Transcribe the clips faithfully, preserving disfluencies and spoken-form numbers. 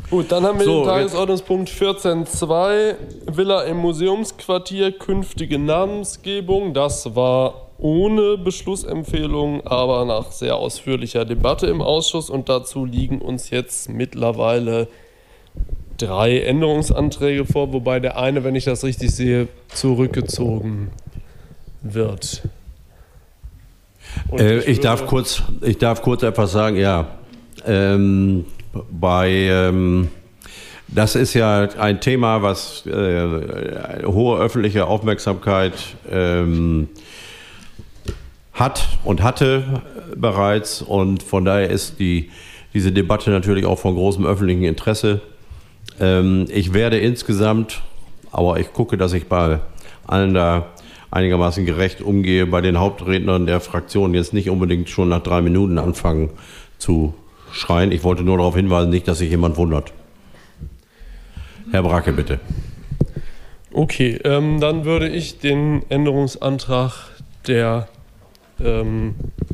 Gut, dann haben wir so, den Tagesordnungspunkt vierzehn Punkt zwei, Villa im Museumsquartier, künftige Namensgebung. Das war ohne Beschlussempfehlung, aber nach sehr ausführlicher Debatte im Ausschuss. Und dazu liegen uns jetzt mittlerweile drei Änderungsanträge vor, wobei der eine, wenn ich das richtig sehe, zurückgezogen wird. Äh, ich, ich, darf kurz, ich darf kurz etwas sagen, ja. Ähm, bei, ähm, das ist ja ein Thema, was äh, hohe öffentliche Aufmerksamkeit ähm, hat und hatte bereits. Und von daher ist die, diese Debatte natürlich auch von großem öffentlichen Interesse. Ähm, ich werde insgesamt, aber ich gucke, dass ich bei allen da einigermaßen gerecht umgehe, bei den Hauptrednern der Fraktion jetzt nicht unbedingt schon nach drei Minuten anfangen zu schreien. Ich wollte nur darauf hinweisen, nicht, dass sich jemand wundert. Herr Bracke, bitte. Okay, ähm, dann würde ich den Änderungsantrag der ähm,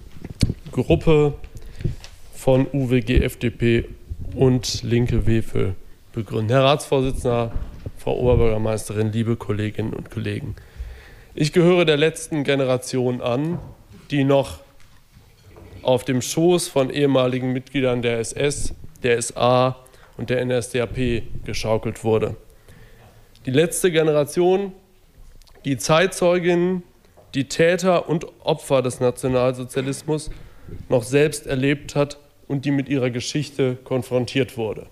Gruppe von U W G, F D P und Linke Wefel begründen. Herr Ratsvorsitzender, Frau Oberbürgermeisterin, liebe Kolleginnen und Kollegen. Ich gehöre der letzten Generation an, die noch auf dem Schoß von ehemaligen Mitgliedern der S S, der S A und der N S D A P geschaukelt wurde. Die letzte Generation, die Zeitzeuginnen, die Täter und Opfer des Nationalsozialismus noch selbst erlebt hat und die mit ihrer Geschichte konfrontiert wurde.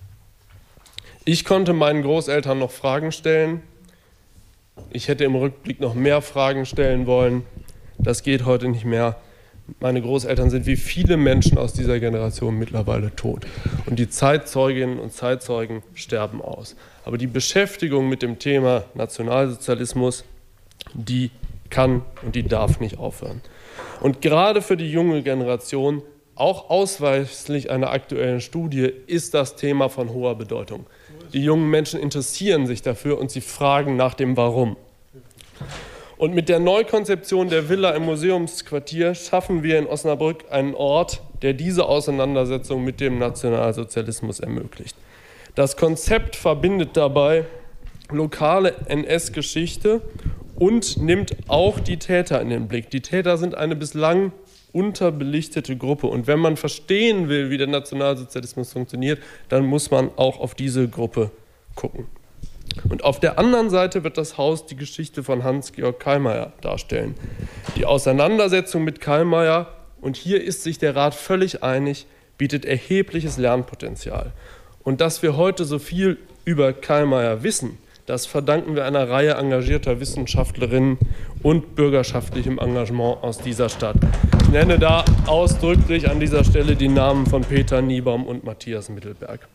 Ich konnte meinen Großeltern noch Fragen stellen. Ich hätte im Rückblick noch mehr Fragen stellen wollen. Das geht heute nicht mehr. Meine Großeltern sind wie viele Menschen aus dieser Generation mittlerweile tot. Und die Zeitzeuginnen und Zeitzeugen sterben aus. Aber die Beschäftigung mit dem Thema Nationalsozialismus, die kann und die darf nicht aufhören. Und gerade für die junge Generation, auch ausweislich einer aktuellen Studie, ist das Thema von hoher Bedeutung. Die jungen Menschen interessieren sich dafür und sie fragen nach dem Warum. Und mit der Neukonzeption der Villa im Museumsquartier schaffen wir in Osnabrück einen Ort, der diese Auseinandersetzung mit dem Nationalsozialismus ermöglicht. Das Konzept verbindet dabei lokale N S-Geschichte und nimmt auch die Täter in den Blick. Die Täter sind eine bislang unterbelichtete Gruppe. Und wenn man verstehen will, wie der Nationalsozialismus funktioniert, dann muss man auch auf diese Gruppe gucken. Und auf der anderen Seite wird das Haus die Geschichte von Hans-Georg Kallmayr darstellen. Die Auseinandersetzung mit Kallmayr, und hier ist sich der Rat völlig einig, bietet erhebliches Lernpotenzial. Und dass wir heute so viel über Kallmayr wissen, das verdanken wir einer Reihe engagierter Wissenschaftlerinnen und bürgerschaftlichem Engagement aus dieser Stadt. Ich nenne da ausdrücklich an dieser Stelle die Namen von Peter Niebaum und Matthias Mittelberg.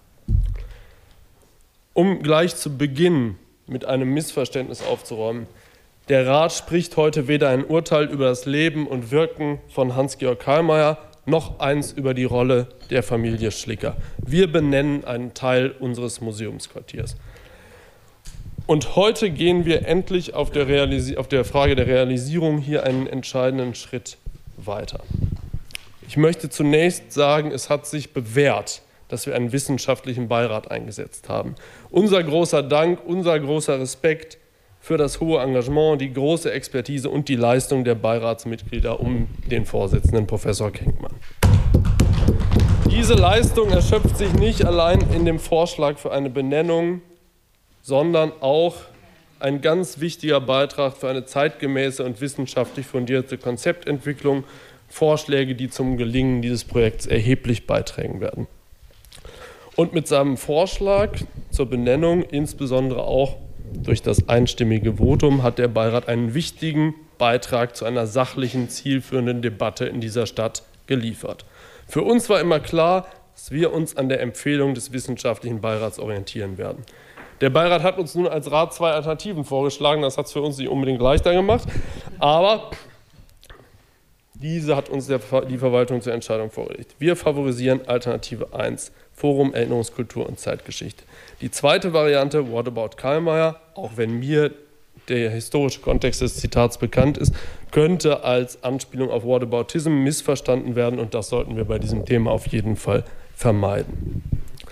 Um gleich zu Beginn mit einem Missverständnis aufzuräumen: Der Rat spricht heute weder ein Urteil über das Leben und Wirken von Hans-Georg Kallmayr noch eins über die Rolle der Familie Schlicker. Wir benennen einen Teil unseres Museumsquartiers. Und heute gehen wir endlich auf der, Realisi- auf der Frage der Realisierung hier einen entscheidenden Schritt weiter. Ich möchte zunächst sagen, es hat sich bewährt, dass wir einen wissenschaftlichen Beirat eingesetzt haben. Unser großer Dank, unser großer Respekt für das hohe Engagement, die große Expertise und die Leistung der Beiratsmitglieder um den Vorsitzenden Professor Kenkmann. Diese Leistung erschöpft sich nicht allein in dem Vorschlag für eine Benennung, sondern auch ein ganz wichtiger Beitrag für eine zeitgemäße und wissenschaftlich fundierte Konzeptentwicklung, Vorschläge, die zum Gelingen dieses Projekts erheblich beitragen werden. Und mit seinem Vorschlag zur Benennung, insbesondere auch durch das einstimmige Votum, hat der Beirat einen wichtigen Beitrag zu einer sachlichen, zielführenden Debatte in dieser Stadt geliefert. Für uns war immer klar, dass wir uns an der Empfehlung des wissenschaftlichen Beirats orientieren werden. Der Beirat hat uns nun als Rat zwei Alternativen vorgeschlagen. Das hat es für uns nicht unbedingt leichter gemacht. Aber diese hat uns der, die Verwaltung zur Entscheidung vorgelegt. Wir favorisieren Alternative eins, Forum Erinnerungskultur und Zeitgeschichte. Die zweite Variante, What about Kallmayr, auch wenn mir der historische Kontext des Zitats bekannt ist, könnte als Anspielung auf Whataboutism missverstanden werden. Und das sollten wir bei diesem Thema auf jeden Fall vermeiden.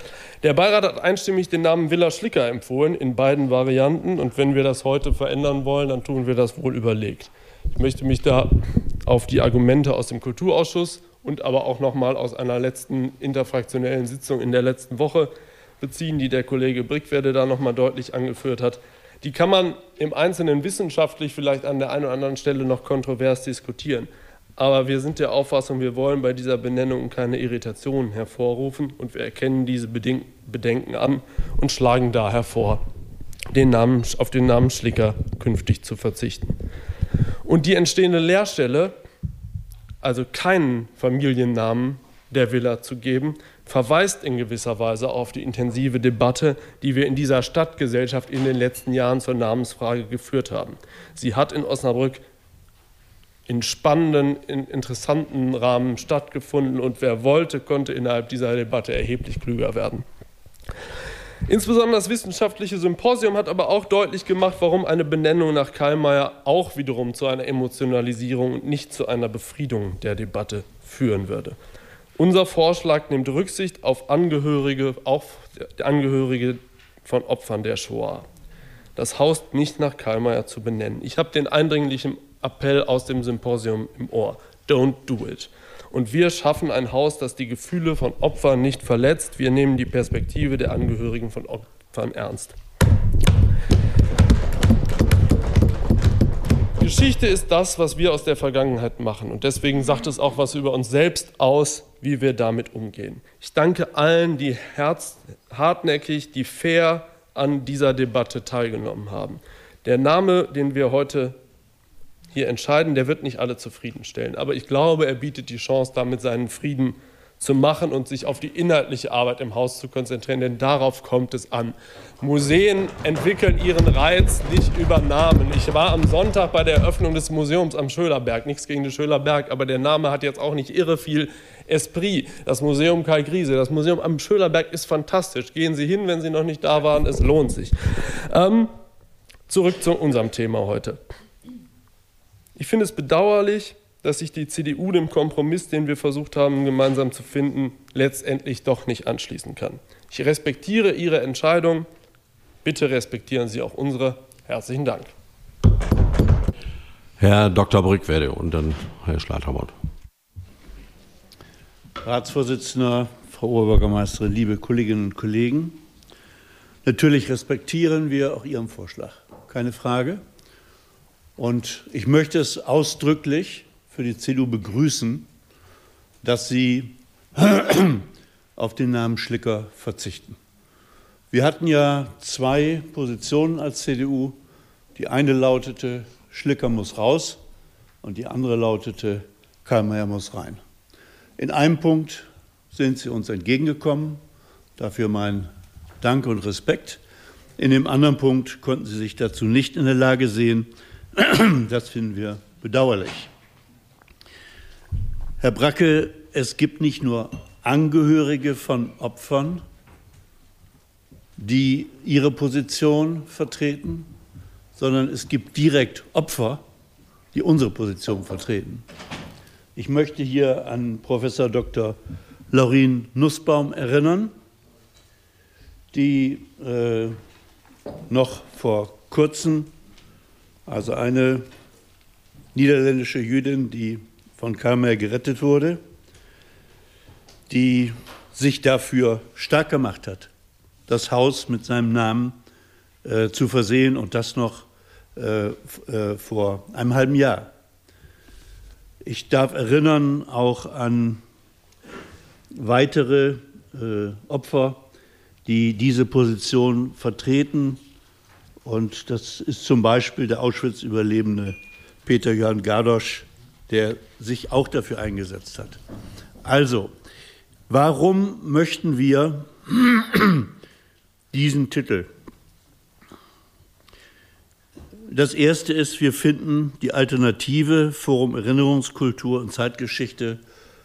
Der Beirat hat einstimmig den Namen Villa Schlicker empfohlen, in beiden Varianten. Und wenn wir das heute verändern wollen, dann tun wir das wohl überlegt. Ich möchte mich da auf die Argumente aus dem Kulturausschuss und aber auch nochmal aus einer letzten interfraktionellen Sitzung in der letzten Woche beziehen, die der Kollege Brickwede da nochmal deutlich angeführt hat. Die kann man im Einzelnen wissenschaftlich vielleicht an der einen oder anderen Stelle noch kontrovers diskutieren. Aber wir sind der Auffassung, wir wollen bei dieser Benennung keine Irritationen hervorrufen und wir erkennen diese Bedenken an und schlagen daher vor, den Namen, auf den Namen Schlicker künftig zu verzichten. Und die entstehende Leerstelle, also keinen Familiennamen der Villa zu geben, verweist in gewisser Weise auf die intensive Debatte, die wir in dieser Stadtgesellschaft in den letzten Jahren zur Namensfrage geführt haben. Sie hat in Osnabrück in spannenden, in interessanten Rahmen stattgefunden und wer wollte, konnte innerhalb dieser Debatte erheblich klüger werden. Insbesondere das wissenschaftliche Symposium hat aber auch deutlich gemacht, warum eine Benennung nach Kallmayr auch wiederum zu einer Emotionalisierung und nicht zu einer Befriedung der Debatte führen würde. Unser Vorschlag nimmt Rücksicht auf Angehörige, auch Angehörige von Opfern der Shoah. Das Haus nicht nach Kallmayr zu benennen. Ich habe den eindringlichen Appell aus dem Symposium im Ohr. Don't do it. Und wir schaffen ein Haus, das die Gefühle von Opfern nicht verletzt. Wir nehmen die Perspektive der Angehörigen von Opfern ernst. Geschichte ist das, was wir aus der Vergangenheit machen. Und deswegen sagt es auch was über uns selbst aus, wie wir damit umgehen. Ich danke allen, die herz, hartnäckig, die fair an dieser Debatte teilgenommen haben. Der Name, den wir heute hier entscheiden, der wird nicht alle zufriedenstellen. Aber ich glaube, er bietet die Chance, damit seinen Frieden zu machen und sich auf die inhaltliche Arbeit im Haus zu konzentrieren, denn darauf kommt es an. Museen entwickeln ihren Reiz nicht über Namen. Ich war am Sonntag bei der Eröffnung des Museums am Schölerberg, nichts gegen den Schölerberg, aber der Name hat jetzt auch nicht irre viel Esprit. Das Museum Karl Griese, das Museum am Schölerberg ist fantastisch. Gehen Sie hin, wenn Sie noch nicht da waren, es lohnt sich. Ähm, zurück zu unserem Thema heute. Ich finde es bedauerlich, dass sich die C D U dem Kompromiss, den wir versucht haben, gemeinsam zu finden, letztendlich doch nicht anschließen kann. Ich respektiere Ihre Entscheidung. Bitte respektieren Sie auch unsere. Herzlichen Dank. Herr Doktor Brickwede und dann Herr Schleitermott. Ratsvorsitzender, Frau Oberbürgermeisterin, liebe Kolleginnen und Kollegen, natürlich respektieren wir auch Ihren Vorschlag, keine Frage. Und ich möchte es ausdrücklich für die C D U begrüßen, dass Sie auf den Namen Schlicker verzichten. Wir hatten ja zwei Positionen als C D U. Die eine lautete, Schlicker muss raus, und die andere lautete, Kallmayr muss rein. In einem Punkt sind Sie uns entgegengekommen, dafür mein Dank und Respekt. In dem anderen Punkt konnten Sie sich dazu nicht in der Lage sehen. Das finden wir bedauerlich. Herr Bracke, es gibt nicht nur Angehörige von Opfern, die ihre Position vertreten, sondern es gibt direkt Opfer, die unsere Position vertreten. Ich möchte hier an Professor Doktor Laurin Nussbaum erinnern, die äh, noch vor kurzem, also eine niederländische Jüdin, die von Kallmayr gerettet wurde, die sich dafür stark gemacht hat, das Haus mit seinem Namen äh, zu versehen, und das noch äh, äh, vor einem halben Jahr. Ich darf erinnern auch an weitere äh, Opfer, die diese Position vertreten. Und das ist zum Beispiel der Auschwitz-Überlebende Peter Johann Gardosch, der sich auch dafür eingesetzt hat. Also, warum möchten wir diesen Titel? Das erste ist, wir finden die Alternative Forum Erinnerungskultur und Zeitgeschichte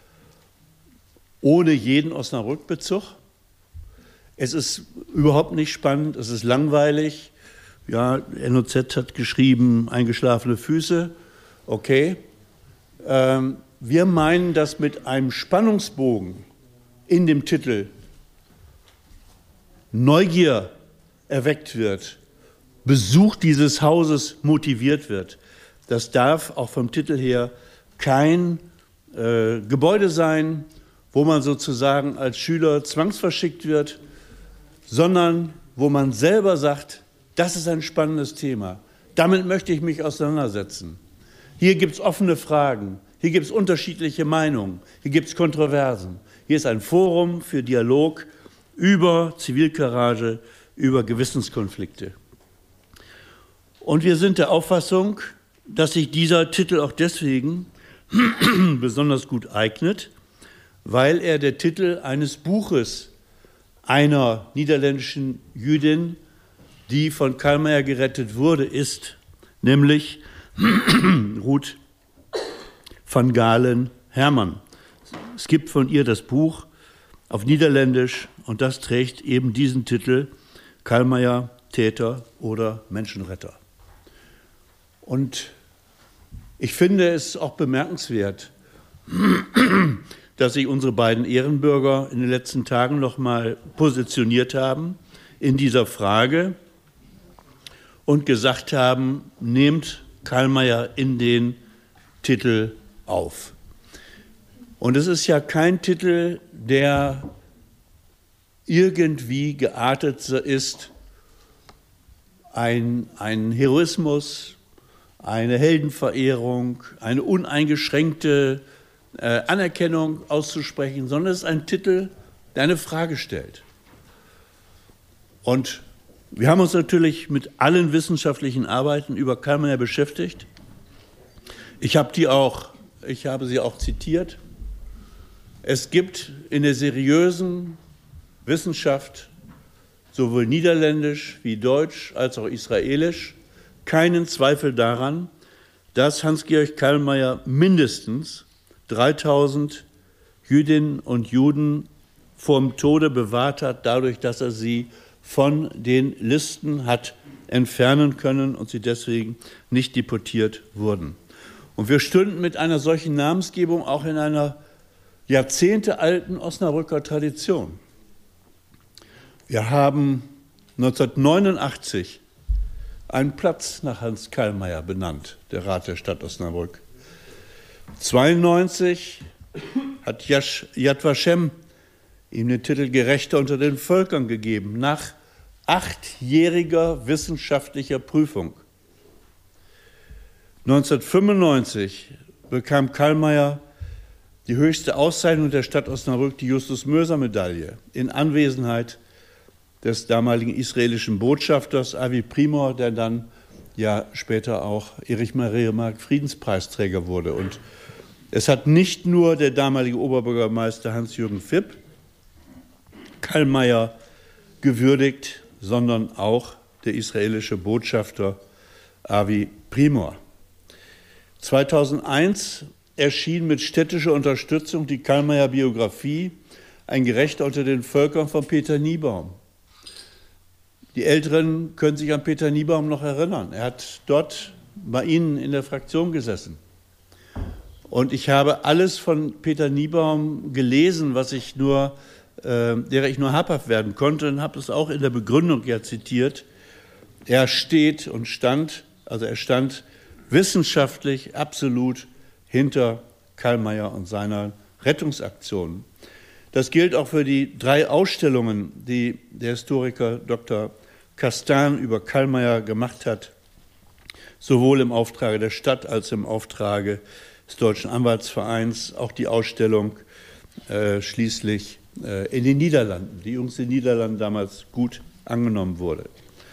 ohne jeden Osnabrück-Bezug. Es ist überhaupt nicht spannend, es ist langweilig. Ja, N O Z hat geschrieben, eingeschlafene Füße. Okay. Ähm, wir meinen, dass mit einem Spannungsbogen in dem Titel Neugier erweckt wird, Besuch dieses Hauses motiviert wird. Das darf auch vom Titel her kein äh, Gebäude sein, wo man sozusagen als Schüler zwangsverschickt wird, sondern wo man selber sagt, das ist ein spannendes Thema, damit möchte ich mich auseinandersetzen. Hier gibt es offene Fragen, hier gibt es unterschiedliche Meinungen, hier gibt es Kontroversen. Hier ist ein Forum für Dialog über Zivilcourage, über Gewissenskonflikte. Und wir sind der Auffassung, dass sich dieser Titel auch deswegen besonders gut eignet, weil er der Titel eines Buches einer niederländischen Jüdin, die von Karl Mayr gerettet wurde, ist, nämlich Ruth van Galen Hermann. Es gibt von ihr das Buch auf Niederländisch und das trägt eben diesen Titel Karl Mayr, Täter oder Menschenretter. Und ich finde es auch bemerkenswert, dass sich unsere beiden Ehrenbürger in den letzten Tagen noch mal positioniert haben in dieser Frage und gesagt haben, nehmt Karl Mayr in den Titel auf. Und es ist ja kein Titel, der irgendwie geartet ist, ein, ein Heroismus, eine Heldenverehrung, eine uneingeschränkte äh, Anerkennung auszusprechen, sondern es ist ein Titel, der eine Frage stellt. Und wir haben uns natürlich mit allen wissenschaftlichen Arbeiten über Karl Mayr beschäftigt. Ich habe die auch, ich habe sie auch zitiert. Es gibt in der seriösen Wissenschaft, sowohl niederländisch wie deutsch als auch israelisch, keinen Zweifel daran, dass Hans-Georg Karl Mayr mindestens dreitausend Jüdinnen und Juden vom Tode bewahrt hat, dadurch, dass er sie von den Listen hat entfernen können und sie deswegen nicht deportiert wurden. Und wir stünden mit einer solchen Namensgebung auch in einer jahrzehntealten Osnabrücker Tradition. Wir haben neunzehnhundertneunundachtzig einen Platz nach Hans Karl Mayr benannt, der Rat der Stadt Osnabrück. neunzehnhundertzweiundneunzig hat Yad Vashem ihm den Titel Gerechter unter den Völkern gegeben, nach achtjähriger wissenschaftlicher Prüfung. neunzehnhundertfünfundneunzig bekam Karl Mayr die höchste Auszeichnung der Stadt Osnabrück, die Justus-Möser-Medaille, in Anwesenheit des damaligen israelischen Botschafters Avi Primor, der dann ja später auch Erich Maria Remarque Friedenspreisträger wurde. Und es hat nicht nur der damalige Oberbürgermeister Hans-Jürgen Fipp Karl Mayr gewürdigt, sondern auch der israelische Botschafter Avi Primor. zweitausendeins erschien mit städtischer Unterstützung die Karl Mayr Biografie Ein Gerechter unter den Völkern von Peter Niebaum. Die Älteren können sich an Peter Niebaum noch erinnern. Er hat dort bei Ihnen in der Fraktion gesessen. Und ich habe alles von Peter Niebaum gelesen, was ich nur, äh, der ich nur habhaft werden konnte, und habe es auch in der Begründung ja zitiert. Er steht und stand, also er stand wissenschaftlich absolut hinter Karl Mayr und seiner Rettungsaktion. Das gilt auch für die drei Ausstellungen, die der Historiker Doktor Kastan über Karl Mayr gemacht hat, sowohl im Auftrage der Stadt als im Auftrage des Deutschen Anwaltsvereins, auch die Ausstellung äh, schließlich äh, in den Niederlanden, die übrigens in den Niederlanden damals gut angenommen wurde.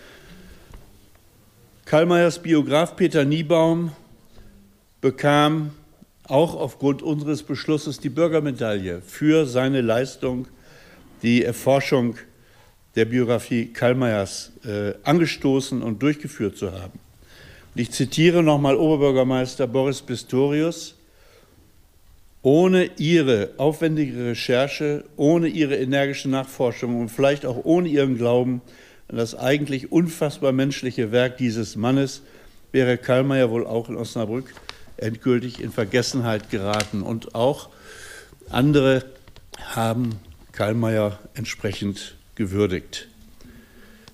Karl Mayrs Biograf Peter Niebaum bekam auch aufgrund unseres Beschlusses die Bürgermedaille für seine Leistung, die Erforschung der Biografie Karl Mayrs äh, angestoßen und durchgeführt zu haben. Und ich zitiere nochmal Oberbürgermeister Boris Pistorius: Ohne Ihre aufwendige Recherche, ohne Ihre energische Nachforschung und vielleicht auch ohne Ihren Glauben an das eigentlich unfassbar menschliche Werk dieses Mannes wäre Karl Mayr wohl auch in Osnabrück endgültig in Vergessenheit geraten. Und auch andere haben Karl Mayr entsprechend gewürdigt.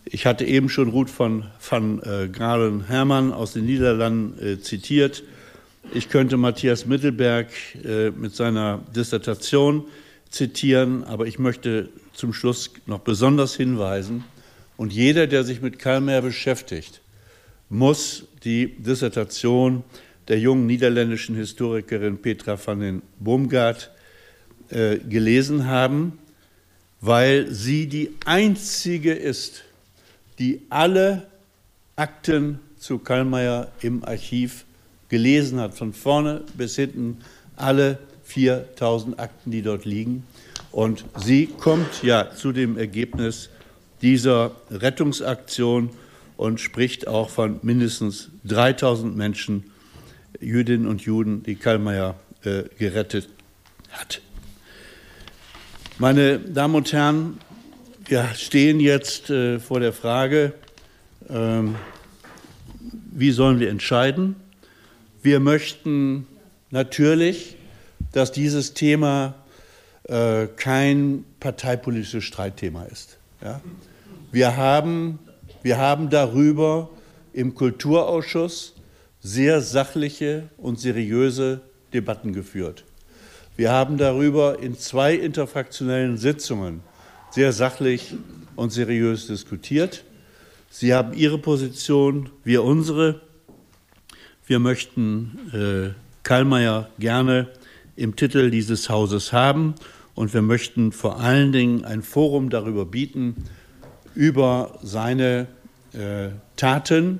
Ich hatte eben schon Ruth von, van äh, Galen-Hermann aus den Niederlanden äh, zitiert. Ich könnte Matthias Mittelberg äh, mit seiner Dissertation zitieren, aber ich möchte zum Schluss noch besonders hinweisen, und jeder, der sich mit Karl Mayr beschäftigt, muss die Dissertation der jungen niederländischen Historikerin Petra van den Boomgaard äh, gelesen haben, weil sie die einzige ist, die alle Akten zu Karl Mayr im Archiv gelesen hat, von vorne bis hinten alle viertausend Akten, die dort liegen. Und sie kommt ja zu dem Ergebnis dieser Rettungsaktion und spricht auch von mindestens dreitausend Menschen, Jüdinnen und Juden, die Karl Mayr äh, gerettet hat. Meine Damen und Herren, wir stehen jetzt äh, vor der Frage, äh, wie sollen wir entscheiden? Wir möchten natürlich, dass dieses Thema äh, kein parteipolitisches Streitthema ist. Ja? Wir haben, wir haben darüber im Kulturausschuss sehr sachliche und seriöse Debatten geführt. Wir haben darüber in zwei interfraktionellen Sitzungen sehr sachlich und seriös diskutiert. Sie haben Ihre Position, wir unsere. Wir möchten äh, Karl Mayr gerne im Titel dieses Hauses haben und wir möchten vor allen Dingen ein Forum darüber bieten, über seine äh, Taten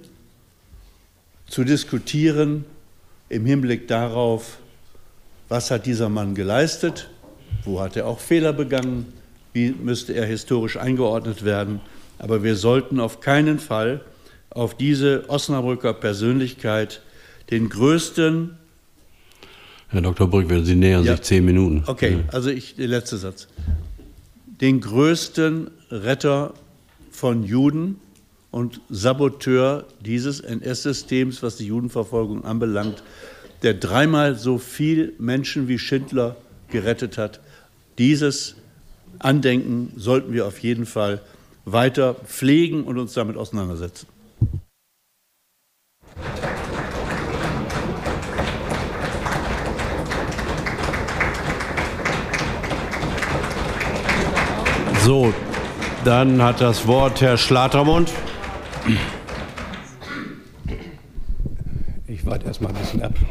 zu diskutieren im Hinblick darauf, was hat dieser Mann geleistet, wo hat er auch Fehler begangen, wie müsste er historisch eingeordnet werden. Aber wir sollten auf keinen Fall auf diese Osnabrücker Persönlichkeit den größten... Herr Doktor Brück, Sie nähern ja. sich zehn Minuten. Okay, also ich, der letzte Satz. Den größten Retter von Juden und Saboteur dieses N S-Systems, was die Judenverfolgung anbelangt, der dreimal so viel Menschen wie Schindler gerettet hat. Dieses Andenken sollten wir auf jeden Fall weiter pflegen und uns damit auseinandersetzen. So, dann hat das Wort Herr Schlatermund. Ich warte erst mal ein bisschen ab.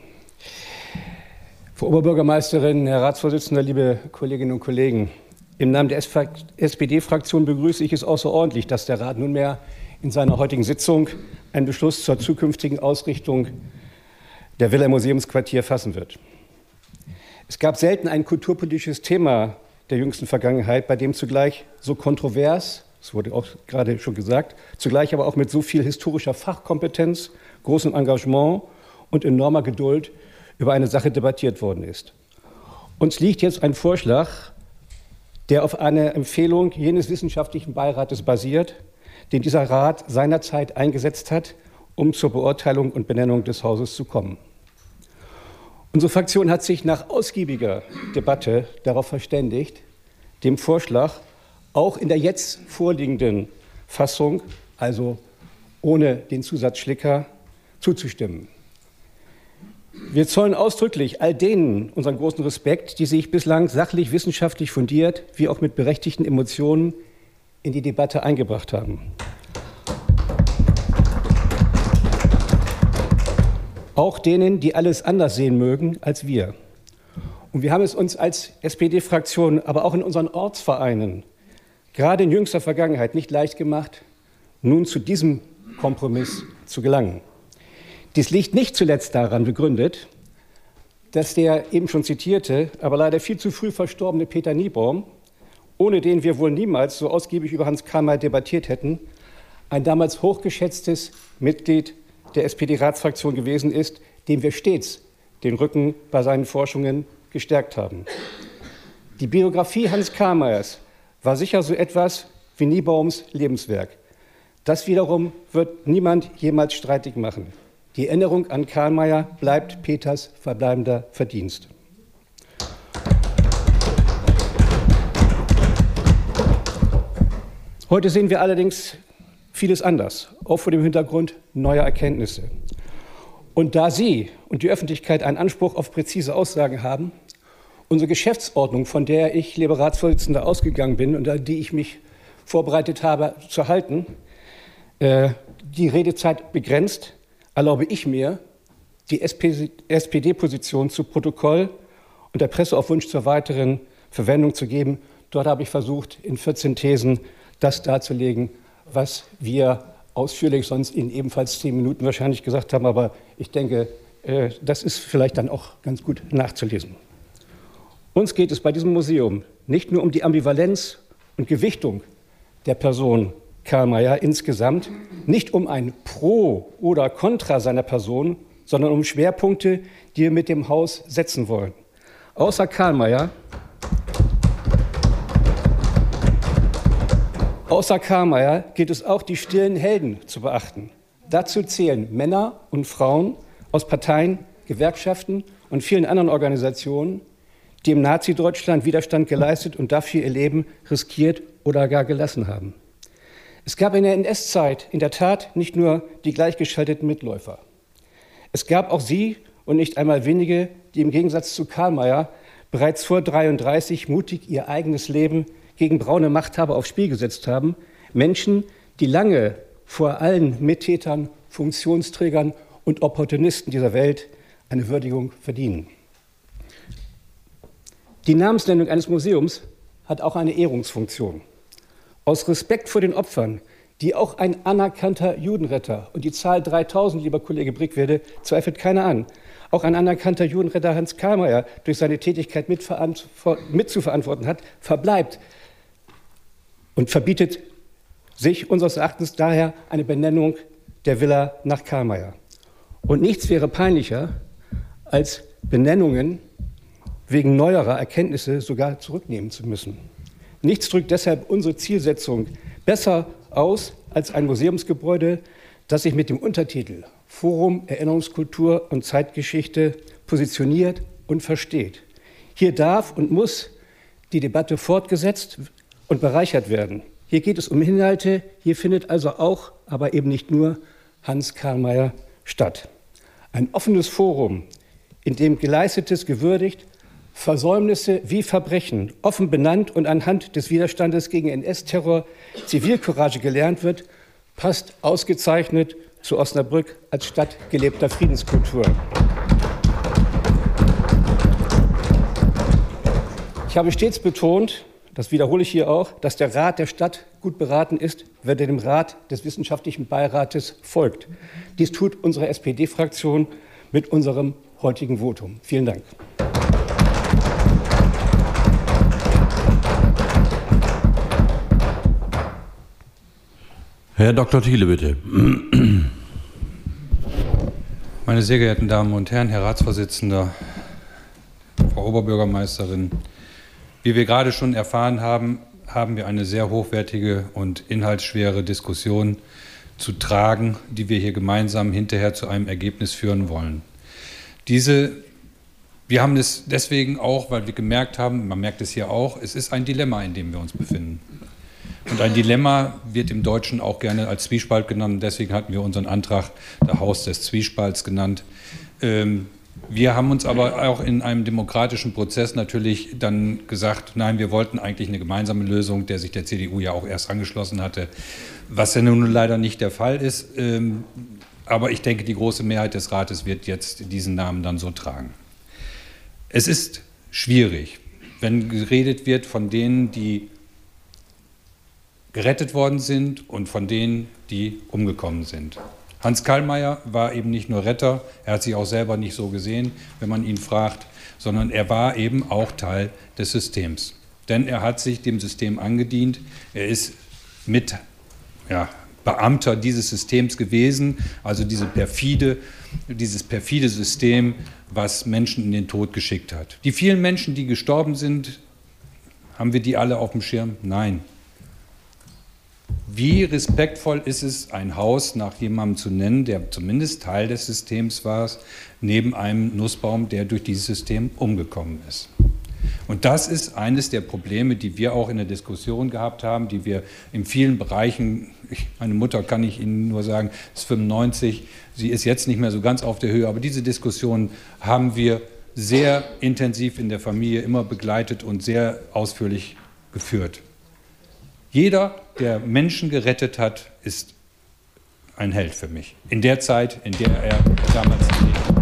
Frau Oberbürgermeisterin, Herr Ratsvorsitzender, liebe Kolleginnen und Kollegen, im Namen der S P D-Fraktion begrüße ich es außerordentlich, dass der Rat nunmehr in seiner heutigen Sitzung einen Beschluss zur zukünftigen Ausrichtung der Villa im Museumsquartier fassen wird. Es gab selten ein kulturpolitisches Thema der jüngsten Vergangenheit, bei dem zugleich so kontrovers, das wurde auch gerade schon gesagt, zugleich aber auch mit so viel historischer Fachkompetenz, großem Engagement und enormer Geduld über eine Sache debattiert worden ist. Uns liegt jetzt ein Vorschlag, der auf einer Empfehlung jenes wissenschaftlichen Beirates basiert, den dieser Rat seinerzeit eingesetzt hat, um zur Beurteilung und Benennung des Hauses zu kommen. Unsere Fraktion hat sich nach ausgiebiger Debatte darauf verständigt, dem Vorschlag auch in der jetzt vorliegenden Fassung, also ohne den Zusatz Schlicker, zuzustimmen. Wir zollen ausdrücklich all denen unseren großen Respekt, die sich bislang sachlich, wissenschaftlich fundiert, wie auch mit berechtigten Emotionen in die Debatte eingebracht haben. Auch denen, die alles anders sehen mögen als wir. Und wir haben es uns als S P D-Fraktion, aber auch in unseren Ortsvereinen, gerade in jüngster Vergangenheit nicht leicht gemacht, nun zu diesem Kompromiss zu gelangen. Dies liegt nicht zuletzt daran begründet, dass der eben schon zitierte, aber leider viel zu früh verstorbene Peter Niebaum, ohne den wir wohl niemals so ausgiebig über Hans Karl Mayr debattiert hätten, ein damals hochgeschätztes Mitglied der S P D-Ratsfraktion gewesen ist, dem wir stets den Rücken bei seinen Forschungen gestärkt haben. Die Biografie Hans Karl Mayrs war sicher so etwas wie Niebaums Lebenswerk. Das wiederum wird niemand jemals streitig machen. Die Erinnerung an Karl Mayr bleibt Peters verbleibender Verdienst. Heute sehen wir allerdings vieles anders, auch vor dem Hintergrund neuer Erkenntnisse. Und da Sie und die Öffentlichkeit einen Anspruch auf präzise Aussagen haben, unsere Geschäftsordnung, von der ich, lieber Ratsvorsitzender, ausgegangen bin und an die ich mich vorbereitet habe zu halten, äh, die Redezeit begrenzt, erlaube ich mir, die S P D-Position zu Protokoll und der Presse auf Wunsch zur weiteren Verwendung zu geben. Dort habe ich versucht, in vierzehn Thesen das darzulegen, was wir ausführlich sonst in ebenfalls zehn Minuten wahrscheinlich gesagt haben. Aber ich denke, äh, das ist vielleicht dann auch ganz gut nachzulesen. Uns geht es bei diesem Museum nicht nur um die Ambivalenz und Gewichtung der Person Karl Mayr insgesamt, nicht um ein Pro oder Contra seiner Person, sondern um Schwerpunkte, die wir mit dem Haus setzen wollen. Außer Karl Mayr, außer Karl Mayr gilt es auch, die stillen Helden zu beachten. Dazu zählen Männer und Frauen aus Parteien, Gewerkschaften und vielen anderen Organisationen, die im Nazi-Deutschland Widerstand geleistet und dafür ihr Leben riskiert oder gar gelassen haben. Es gab in der N S-Zeit in der Tat nicht nur die gleichgeschalteten Mitläufer. Es gab auch sie und nicht einmal wenige, die im Gegensatz zu Karl Mayr bereits vor dreiunddreißig mutig ihr eigenes Leben gegen braune Machthaber aufs Spiel gesetzt haben. Menschen, die lange vor allen Mittätern, Funktionsträgern und Opportunisten dieser Welt eine Würdigung verdienen. Die Namensnennung eines Museums hat auch eine Ehrungsfunktion. Aus Respekt vor den Opfern, die auch ein anerkannter Judenretter, und die Zahl dreitausend, lieber Kollege Brickwede, zweifelt keiner an, auch ein anerkannter Judenretter Hans Karl Mayr durch seine Tätigkeit mitzuverantworten hat, verbleibt und verbietet sich unseres Erachtens daher eine Benennung der Villa nach Karl Mayr. Und nichts wäre peinlicher, als Benennungen wegen neuerer Erkenntnisse sogar zurücknehmen zu müssen. Nichts drückt deshalb unsere Zielsetzung besser aus als ein Museumsgebäude, das sich mit dem Untertitel Forum Erinnerungskultur und Zeitgeschichte positioniert und versteht. Hier darf und muss die Debatte fortgesetzt und bereichert werden. Hier geht es um Inhalte, hier findet also auch, aber eben nicht nur, Hans Karl Mayr statt. Ein offenes Forum, in dem Geleistetes gewürdigt, Versäumnisse wie Verbrechen offen benannt und anhand des Widerstandes gegen N S-Terror Zivilcourage gelernt wird, passt ausgezeichnet zu Osnabrück als Stadt gelebter Friedenskultur. Ich habe stets betont, das wiederhole ich hier auch, dass der Rat der Stadt gut beraten ist, wenn er dem Rat des Wissenschaftlichen Beirates folgt. Dies tut unsere S P D-Fraktion mit unserem heutigen Votum. Vielen Dank. Herr Doktor Thiele, bitte. Meine sehr geehrten Damen und Herren, Herr Ratsvorsitzender, Frau Oberbürgermeisterin, wie wir gerade schon erfahren haben, haben wir eine sehr hochwertige und inhaltsschwere Diskussion zu tragen, die wir hier gemeinsam hinterher zu einem Ergebnis führen wollen. Diese, wir haben es deswegen auch, weil wir gemerkt haben, man merkt es hier auch, es ist ein Dilemma, in dem wir uns befinden. Und ein Dilemma wird im Deutschen auch gerne als Zwiespalt genannt. Deswegen hatten wir unseren Antrag das Haus des Zwiespalts genannt. Wir haben uns aber auch in einem demokratischen Prozess natürlich dann gesagt, nein, wir wollten eigentlich eine gemeinsame Lösung, der sich der C D U ja auch erst angeschlossen hatte, was ja nun leider nicht der Fall ist. Aber ich denke, die große Mehrheit des Rates wird jetzt diesen Namen dann so tragen. Es ist schwierig, wenn geredet wird von denen, die gerettet worden sind und von denen, die umgekommen sind. Hans Karl Mayr war eben nicht nur Retter, er hat sich auch selber nicht so gesehen, wenn man ihn fragt, sondern er war eben auch Teil des Systems. Denn er hat sich dem System angedient, er ist mit ja, Beamter dieses Systems gewesen, also diese perfide, dieses perfide System, was Menschen in den Tod geschickt hat. Die vielen Menschen, die gestorben sind, haben wir die alle auf dem Schirm? Nein. Wie respektvoll ist es, ein Haus nach jemandem zu nennen, der zumindest Teil des Systems war, neben einem Nussbaum, der durch dieses System umgekommen ist? Und Und das ist eines der Probleme, die wir auch in der Diskussion gehabt haben, die wir in vielen Bereichen, ich, meine Mutter kann ich Ihnen nur sagen, ist fünfundneunzig, sie ist jetzt nicht mehr so ganz auf der Höhe, aber diese Diskussion haben wir sehr intensiv in der Familie immer begleitet und sehr ausführlich geführt. Jeder, der Menschen gerettet hat, ist ein Held für mich. In der Zeit, in der er damals lebte.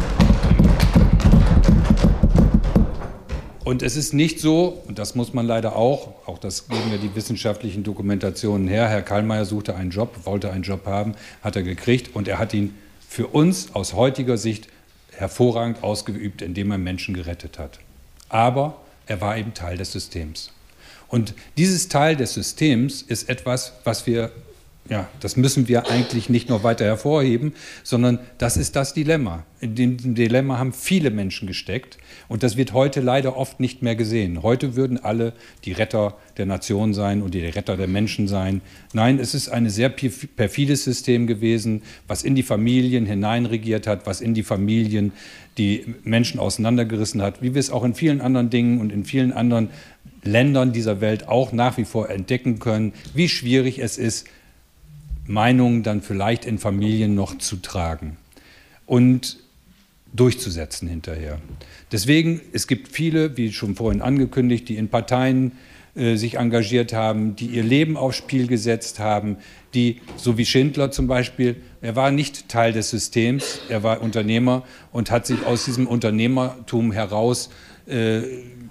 Und es ist nicht so, und das muss man leider auch, auch das geben ja die wissenschaftlichen Dokumentationen her, Herr Kallmayr suchte einen Job, wollte einen Job haben, hat er gekriegt und er hat ihn für uns aus heutiger Sicht hervorragend ausgeübt, indem er Menschen gerettet hat. Aber er war eben Teil des Systems. Und dieses Teil des Systems ist etwas, was wir, ja, das müssen wir eigentlich nicht noch weiter hervorheben, sondern das ist das Dilemma. In dem Dilemma haben viele Menschen gesteckt und das wird heute leider oft nicht mehr gesehen. Heute würden alle die Retter der Nation sein und die Retter der Menschen sein. Nein, es ist ein sehr perfides System gewesen, was in die Familien hineinregiert hat, was in die Familien die Menschen auseinandergerissen hat, wie wir es auch in vielen anderen Dingen und in vielen anderen Ländern dieser Welt auch nach wie vor entdecken können, wie schwierig es ist, Meinungen dann vielleicht in Familien noch zu tragen und durchzusetzen hinterher. Deswegen, es gibt viele, wie schon vorhin angekündigt, die in Parteien äh, sich engagiert haben, die ihr Leben aufs Spiel gesetzt haben, die, so wie Schindler zum Beispiel, er war nicht Teil des Systems, er war Unternehmer und hat sich aus diesem Unternehmertum heraus äh,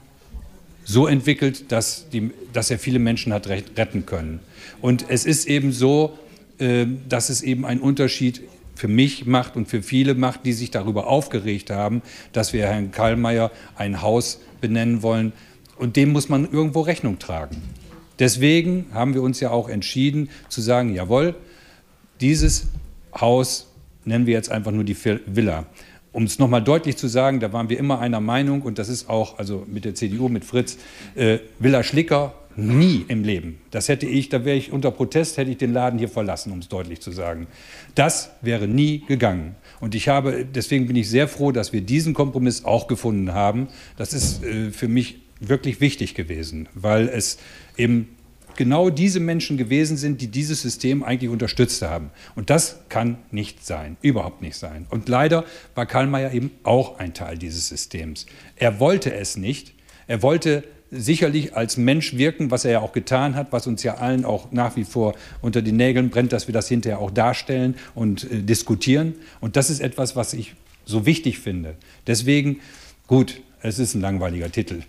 so entwickelt, dass, die, dass er viele Menschen hat retten können. Und es ist eben so, dass es eben einen Unterschied für mich macht und für viele macht, die sich darüber aufgeregt haben, dass wir Herrn Kallmayr ein Haus benennen wollen. Und dem muss man irgendwo Rechnung tragen. Deswegen haben wir uns ja auch entschieden zu sagen, jawohl, dieses Haus nennen wir jetzt einfach nur die Villa. Um es nochmal deutlich zu sagen, da waren wir immer einer Meinung und das ist auch, also mit der C D U, mit Fritz, äh, Villa Schlicker, nie im Leben. Das hätte ich, da wäre ich unter Protest, hätte ich den Laden hier verlassen, um es deutlich zu sagen. Das wäre nie gegangen. Und ich habe, deswegen bin ich sehr froh, dass wir diesen Kompromiss auch gefunden haben. Das ist äh, für mich wirklich wichtig gewesen, weil es eben genau diese Menschen gewesen sind, die dieses System eigentlich unterstützt haben. Und das kann nicht sein, überhaupt nicht sein. Und leider war Kallmayr eben auch ein Teil dieses Systems. Er wollte es nicht. Er wollte sicherlich als Mensch wirken, was er ja auch getan hat, was uns ja allen auch nach wie vor unter den Nägeln brennt, dass wir das hinterher auch darstellen und äh, diskutieren. Und das ist etwas, was ich so wichtig finde. Deswegen, gut, es ist ein langweiliger Titel.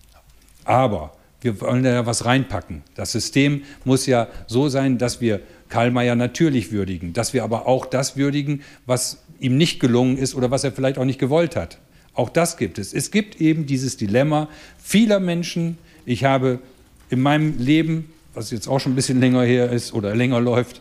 Aber wir wollen da ja was reinpacken. Das System muss ja so sein, dass wir Kallmayr natürlich würdigen, dass wir aber auch das würdigen, was ihm nicht gelungen ist oder was er vielleicht auch nicht gewollt hat. Auch das gibt es. Es gibt eben dieses Dilemma vieler Menschen. Ich habe in meinem Leben, was jetzt auch schon ein bisschen länger her ist oder länger läuft,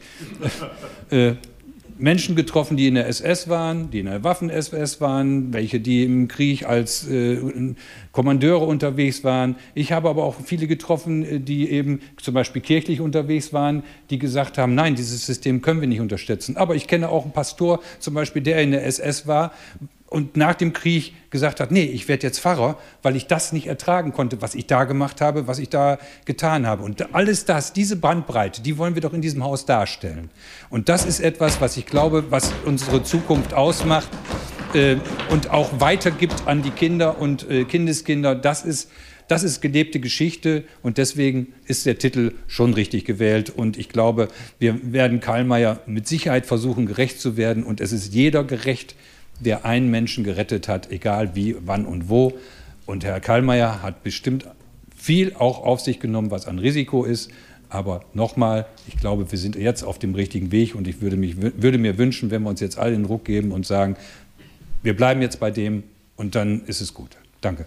äh, Menschen getroffen, die in der S S waren, die in der Waffen-S S waren, welche, die im Krieg als äh, Kommandeure unterwegs waren. Ich habe aber auch viele getroffen, die eben zum Beispiel kirchlich unterwegs waren, die gesagt haben, nein, dieses System können wir nicht unterstützen. Aber ich kenne auch einen Pastor, zum Beispiel, der in der S S war, und nach dem Krieg gesagt hat, nee, ich werde jetzt Pfarrer, weil ich das nicht ertragen konnte, was ich da gemacht habe, was ich da getan habe. Und alles das, diese Bandbreite, die wollen wir doch in diesem Haus darstellen. Und das ist etwas, was ich glaube, was unsere Zukunft ausmacht äh, und auch weitergibt an die Kinder und äh, Kindeskinder. Das ist, das ist gelebte Geschichte und deswegen ist der Titel schon richtig gewählt. Und ich glaube, wir werden Kallmayr mit Sicherheit versuchen, gerecht zu werden. Und es ist jeder gerecht, der einen Menschen gerettet hat, egal wie, wann und wo. Und Herr Kallmayr hat bestimmt viel auch auf sich genommen, was ein Risiko ist. Aber nochmal, ich glaube, wir sind jetzt auf dem richtigen Weg und ich würde, mich, würde mir wünschen, wenn wir uns jetzt alle den Ruck geben und sagen, wir bleiben jetzt bei dem und dann ist es gut. Danke.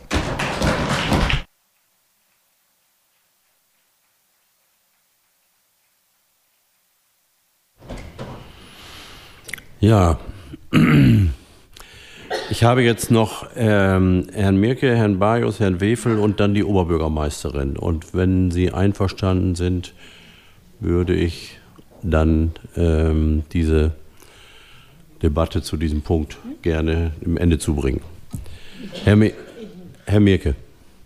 Ja, ich habe jetzt noch ähm, Herrn Mirke, Herrn Bajus, Herrn Wefel und dann die Oberbürgermeisterin. Und wenn Sie einverstanden sind, würde ich dann ähm, diese Debatte zu diesem Punkt gerne im Ende zubringen. Herr, Mi- Herr Mirke.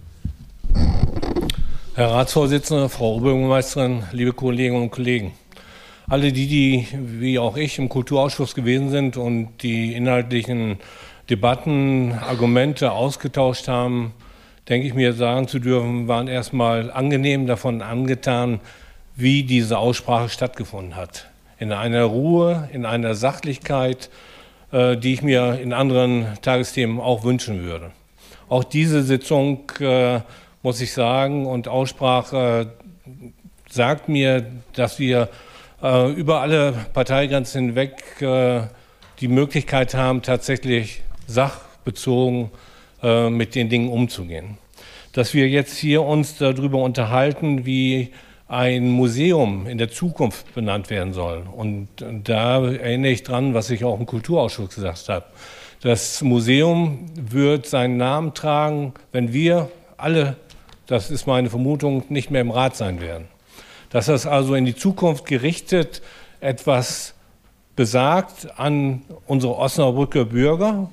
Herr Ratsvorsitzender, Frau Oberbürgermeisterin, liebe Kolleginnen und Kollegen. Alle die, die wie auch ich im Kulturausschuss gewesen sind und die inhaltlichen Debatten, Argumente ausgetauscht haben, denke ich mir sagen zu dürfen, waren erstmal angenehm davon angetan, wie diese Aussprache stattgefunden hat. In einer Ruhe, in einer Sachlichkeit, äh, die ich mir in anderen Tagesthemen auch wünschen würde. Auch diese Sitzung, äh, muss ich sagen, und Aussprache äh, sagt mir, dass wir äh, über alle Parteigrenzen hinweg äh, die Möglichkeit haben, tatsächlich sachbezogen äh, mit den Dingen umzugehen. Dass wir jetzt hier uns darüber unterhalten, wie ein Museum in der Zukunft benannt werden soll. Und da erinnere ich dran, was ich auch im Kulturausschuss gesagt habe. Das Museum wird seinen Namen tragen, wenn wir alle, das ist meine Vermutung, nicht mehr im Rat sein werden. Dass das also in die Zukunft gerichtet etwas besagt an unsere Osnabrücker Bürger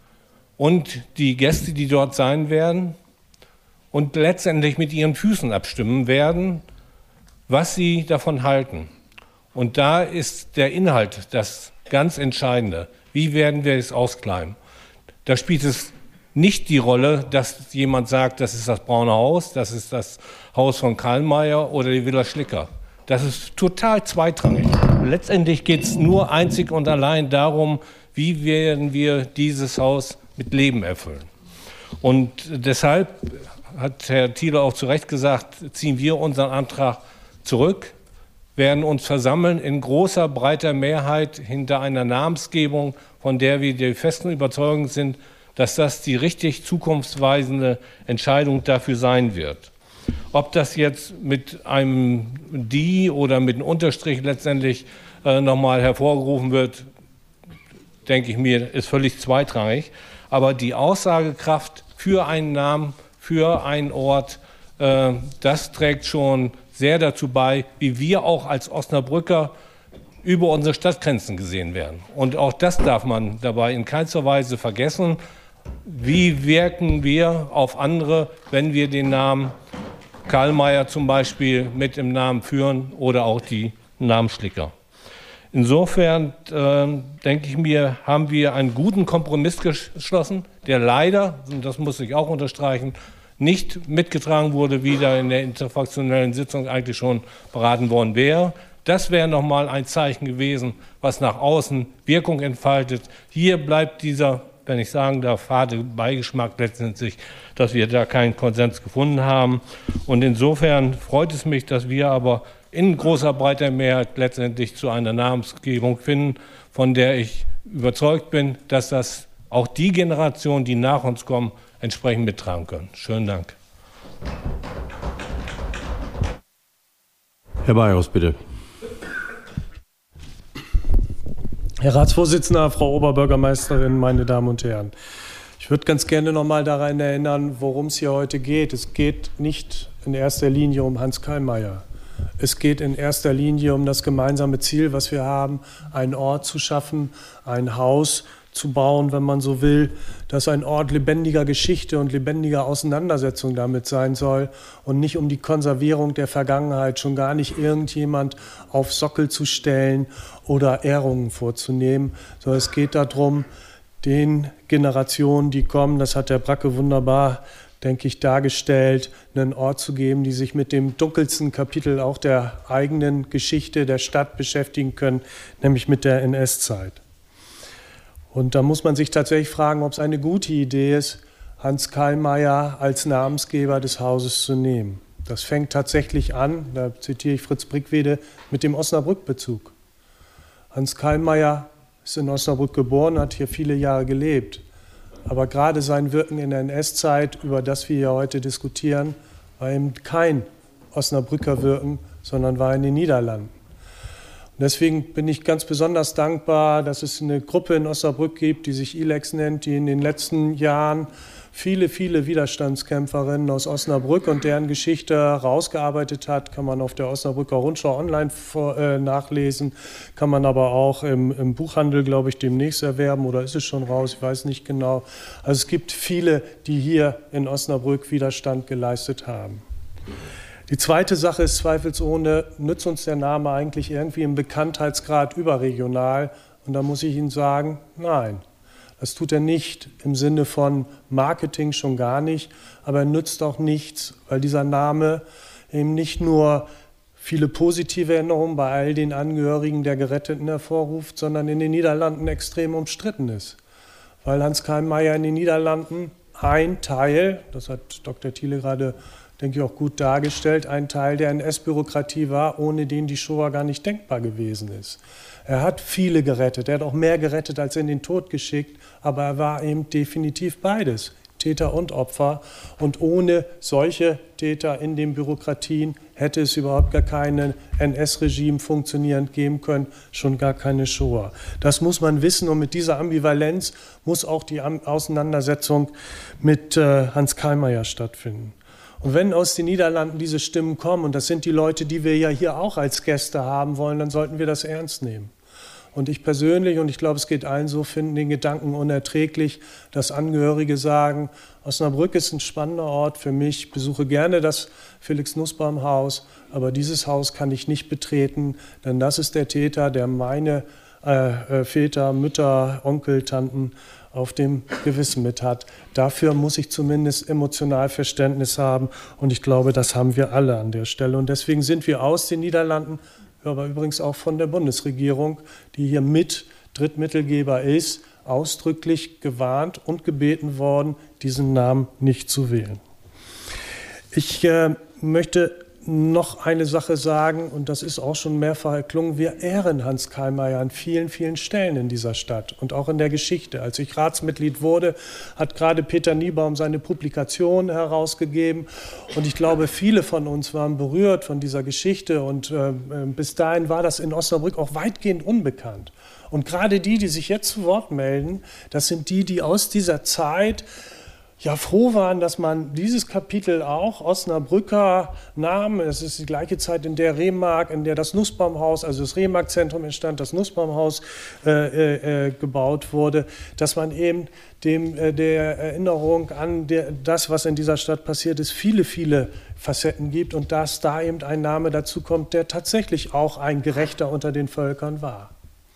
und die Gäste, die dort sein werden und letztendlich mit ihren Füßen abstimmen werden, was sie davon halten. Und da ist der Inhalt das ganz Entscheidende. Wie werden wir es auskleiden? Da spielt es nicht die Rolle, dass jemand sagt, das ist das Braune Haus, das ist das Haus von Kallmayr oder die Villa Schlicker. Das ist total zweitrangig. Letztendlich geht es nur einzig und allein darum, wie werden wir dieses Haus mit Leben erfüllen. Und deshalb hat Herr Thiele auch zu Recht gesagt, ziehen wir unseren Antrag zurück, werden uns versammeln in großer, breiter Mehrheit hinter einer Namensgebung, von der wir der festen Überzeugung sind, dass das die richtig zukunftsweisende Entscheidung dafür sein wird. Ob das jetzt mit einem Die oder mit einem Unterstrich letztendlich äh, nochmal hervorgerufen wird, denke ich mir, ist völlig zweitrangig. Aber die Aussagekraft für einen Namen, für einen Ort, äh, das trägt schon sehr dazu bei, wie wir auch als Osnabrücker über unsere Stadtgrenzen gesehen werden. Und auch das darf man dabei in keinster Weise vergessen. Wie wirken wir auf andere, wenn wir den Namen Kallmayr zum Beispiel mit im Namen führen oder auch die Namensschlicker? Insofern äh, denke ich mir, haben wir einen guten Kompromiss geschlossen, der leider, und das muss ich auch unterstreichen, nicht mitgetragen wurde, wie da in der interfraktionellen Sitzung eigentlich schon beraten worden wäre. Das wäre nochmal ein Zeichen gewesen, was nach außen Wirkung entfaltet. Hier bleibt dieser, wenn ich sagen darf, fade Beigeschmack letztendlich, dass wir da keinen Konsens gefunden haben. Und insofern freut es mich, dass wir aber in großer breiter Mehrheit letztendlich zu einer Namensgebung finden, von der ich überzeugt bin, dass das auch die Generationen, die nach uns kommen, entsprechend mittragen können. Schönen Dank. Herr Bayerus, bitte. Herr Ratsvorsitzender, Frau Oberbürgermeisterin, meine Damen und Herren. Ich würde ganz gerne noch mal daran erinnern, worum es hier heute geht. Es geht nicht in erster Linie um Hans Kallmayr. Es geht in erster Linie um das gemeinsame Ziel, was wir haben, einen Ort zu schaffen, ein Haus zu bauen, wenn man so will, dass ein Ort lebendiger Geschichte und lebendiger Auseinandersetzung damit sein soll und nicht um die Konservierung der Vergangenheit, schon gar nicht irgendjemand auf Sockel zu stellen oder Ehrungen vorzunehmen, sondern es geht darum, den Generationen, die kommen, das hat Herr Bracke wunderbar, denke ich, dargestellt, einen Ort zu geben, die sich mit dem dunkelsten Kapitel auch der eigenen Geschichte der Stadt beschäftigen können, nämlich mit der N S-Zeit. Und da muss man sich tatsächlich fragen, ob es eine gute Idee ist, Hans Kallmayr als Namensgeber des Hauses zu nehmen. Das fängt tatsächlich an, da zitiere ich Fritz Brickwede, mit dem Osnabrück-Bezug. Hans Kallmayr ist in Osnabrück geboren, hat hier viele Jahre gelebt. Aber gerade sein Wirken in der N S-Zeit, über das wir hier heute diskutieren, war eben kein Osnabrücker Wirken, sondern war in den Niederlanden. Deswegen bin ich ganz besonders dankbar, dass es eine Gruppe in Osnabrück gibt, die sich I L E X nennt, die in den letzten Jahren viele, viele Widerstandskämpferinnen aus Osnabrück und deren Geschichte rausgearbeitet hat, kann man auf der Osnabrücker Rundschau online vor, äh, nachlesen, kann man aber auch im, im Buchhandel, glaube ich, demnächst erwerben, oder ist es schon raus, ich weiß nicht genau. Also es gibt viele, die hier in Osnabrück Widerstand geleistet haben. Die zweite Sache ist zweifelsohne, nützt uns der Name eigentlich irgendwie im Bekanntheitsgrad überregional? Und da muss ich Ihnen sagen, nein. Das tut er nicht im Sinne von Marketing, schon gar nicht, aber er nützt auch nichts, weil dieser Name eben nicht nur viele positive Erinnerungen bei all den Angehörigen der Geretteten hervorruft, sondern in den Niederlanden extrem umstritten ist. Weil Hans Kalkmeier in den Niederlanden ein Teil, das hat Doktor Thiele gerade, denke ich, auch gut dargestellt, ein Teil der N S-Bürokratie war, ohne den die Shoah gar nicht denkbar gewesen ist. Er hat viele gerettet, er hat auch mehr gerettet als in den Tod geschickt, aber er war eben definitiv beides, Täter und Opfer. Und ohne solche Täter in den Bürokratien hätte es überhaupt gar kein N S-Regime funktionierend geben können, schon gar keine Shoah. Das muss man wissen, und mit dieser Ambivalenz muss auch die Auseinandersetzung mit äh, Hans Kalkmeier stattfinden. Und wenn aus den Niederlanden diese Stimmen kommen, und das sind die Leute, die wir ja hier auch als Gäste haben wollen, dann sollten wir das ernst nehmen. Und ich persönlich, und ich glaube, es geht allen so, finden den Gedanken unerträglich, dass Angehörige sagen, Osnabrück ist ein spannender Ort für mich, ich besuche gerne das Felix-Nussbaum-Haus, aber dieses Haus kann ich nicht betreten, denn das ist der Täter, der meine äh, Väter, Mütter, Onkel, Tanten auf dem Gewissen mit hat. Dafür muss ich zumindest emotional Verständnis haben, und ich glaube, das haben wir alle an der Stelle. Und deswegen sind wir aus den Niederlanden, aber übrigens auch von der Bundesregierung, die hier mit Drittmittelgeber ist, ausdrücklich gewarnt und gebeten worden, diesen Namen nicht zu wählen. Ich äh, möchte noch eine Sache sagen, und das ist auch schon mehrfach erklungen: Wir ehren Hans Kalkmeier an vielen, vielen Stellen in dieser Stadt und auch in der Geschichte. Als ich Ratsmitglied wurde, hat gerade Peter Niebaum seine Publikation herausgegeben, und ich glaube, viele von uns waren berührt von dieser Geschichte, und äh, bis dahin war das in Osnabrück auch weitgehend unbekannt. Und gerade die, die sich jetzt zu Wort melden, das sind die, die aus dieser Zeit ja froh waren, dass man dieses Kapitel auch Osnabrücker nahm. Es ist die gleiche Zeit, in der Remark, in der das Nussbaumhaus, also das Remark-Zentrum entstand, das Nussbaumhaus äh, äh, gebaut wurde, dass man eben dem, äh, der Erinnerung an der, das, was in dieser Stadt passiert ist, viele, viele Facetten gibt, und dass da eben ein Name dazu kommt, der tatsächlich auch ein Gerechter unter den Völkern war.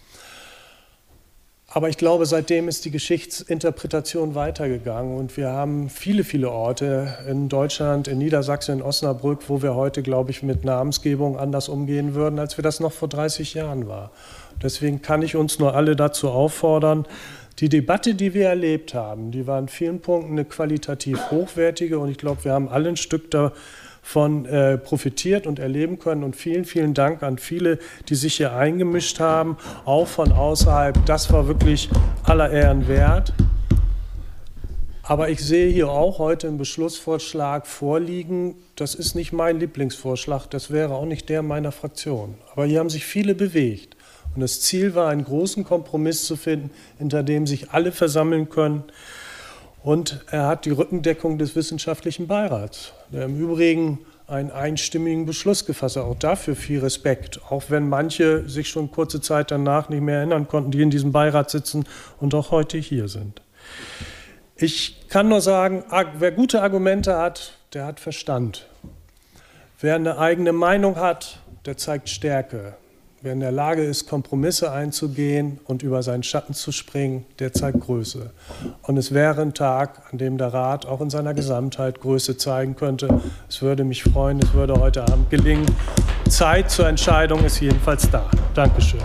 Aber ich glaube, seitdem ist die Geschichtsinterpretation weitergegangen, und wir haben viele, viele Orte in Deutschland, in Niedersachsen, in Osnabrück, wo wir heute, glaube ich, mit Namensgebung anders umgehen würden, als wir das noch vor dreißig Jahren waren. Deswegen kann ich uns nur alle dazu auffordern, die Debatte, die wir erlebt haben, die war in vielen Punkten eine qualitativ hochwertige, und ich glaube, wir haben alle ein Stück da von äh, profitiert und erleben können, und vielen, vielen Dank an viele, die sich hier eingemischt haben, auch von außerhalb. Das war wirklich aller Ehren wert. Aber ich sehe hier auch heute einen Beschlussvorschlag vorliegen. Das ist nicht mein Lieblingsvorschlag, das wäre auch nicht der meiner Fraktion. Aber hier haben sich viele bewegt, und das Ziel war, einen großen Kompromiss zu finden, hinter dem sich alle versammeln können. Und er hat die Rückendeckung des Wissenschaftlichen Beirats, der im Übrigen einen einstimmigen Beschluss gefasst hat. Auch dafür viel Respekt, auch wenn manche sich schon kurze Zeit danach nicht mehr erinnern konnten, die in diesem Beirat sitzen und auch heute hier sind. Ich kann nur sagen, wer gute Argumente hat, der hat Verstand. Wer eine eigene Meinung hat, der zeigt Stärke. Wer in der Lage ist, Kompromisse einzugehen und über seinen Schatten zu springen, der zeigt Größe. Und es wäre ein Tag, an dem der Rat auch in seiner Gesamtheit Größe zeigen könnte. Es würde mich freuen, es würde heute Abend gelingen. Zeit zur Entscheidung ist jedenfalls da. Dankeschön.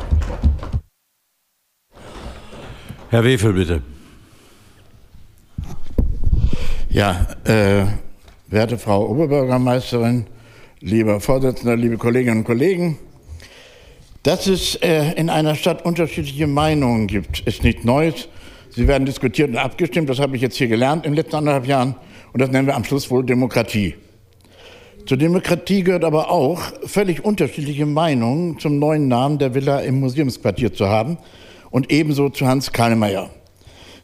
Herr Wefel, bitte. Ja, äh, werte Frau Oberbürgermeisterin, lieber Vorsitzender, liebe Kolleginnen und Kollegen, dass es äh, in einer Stadt unterschiedliche Meinungen gibt, ist nichts Neues. Sie werden diskutiert und abgestimmt, das habe ich jetzt hier gelernt in den letzten anderthalb Jahren, und das nennen wir am Schluss wohl Demokratie. Zur Demokratie gehört aber auch, völlig unterschiedliche Meinungen zum neuen Namen der Villa im Museumsquartier zu haben, und ebenso zu Hans Kalkmeier.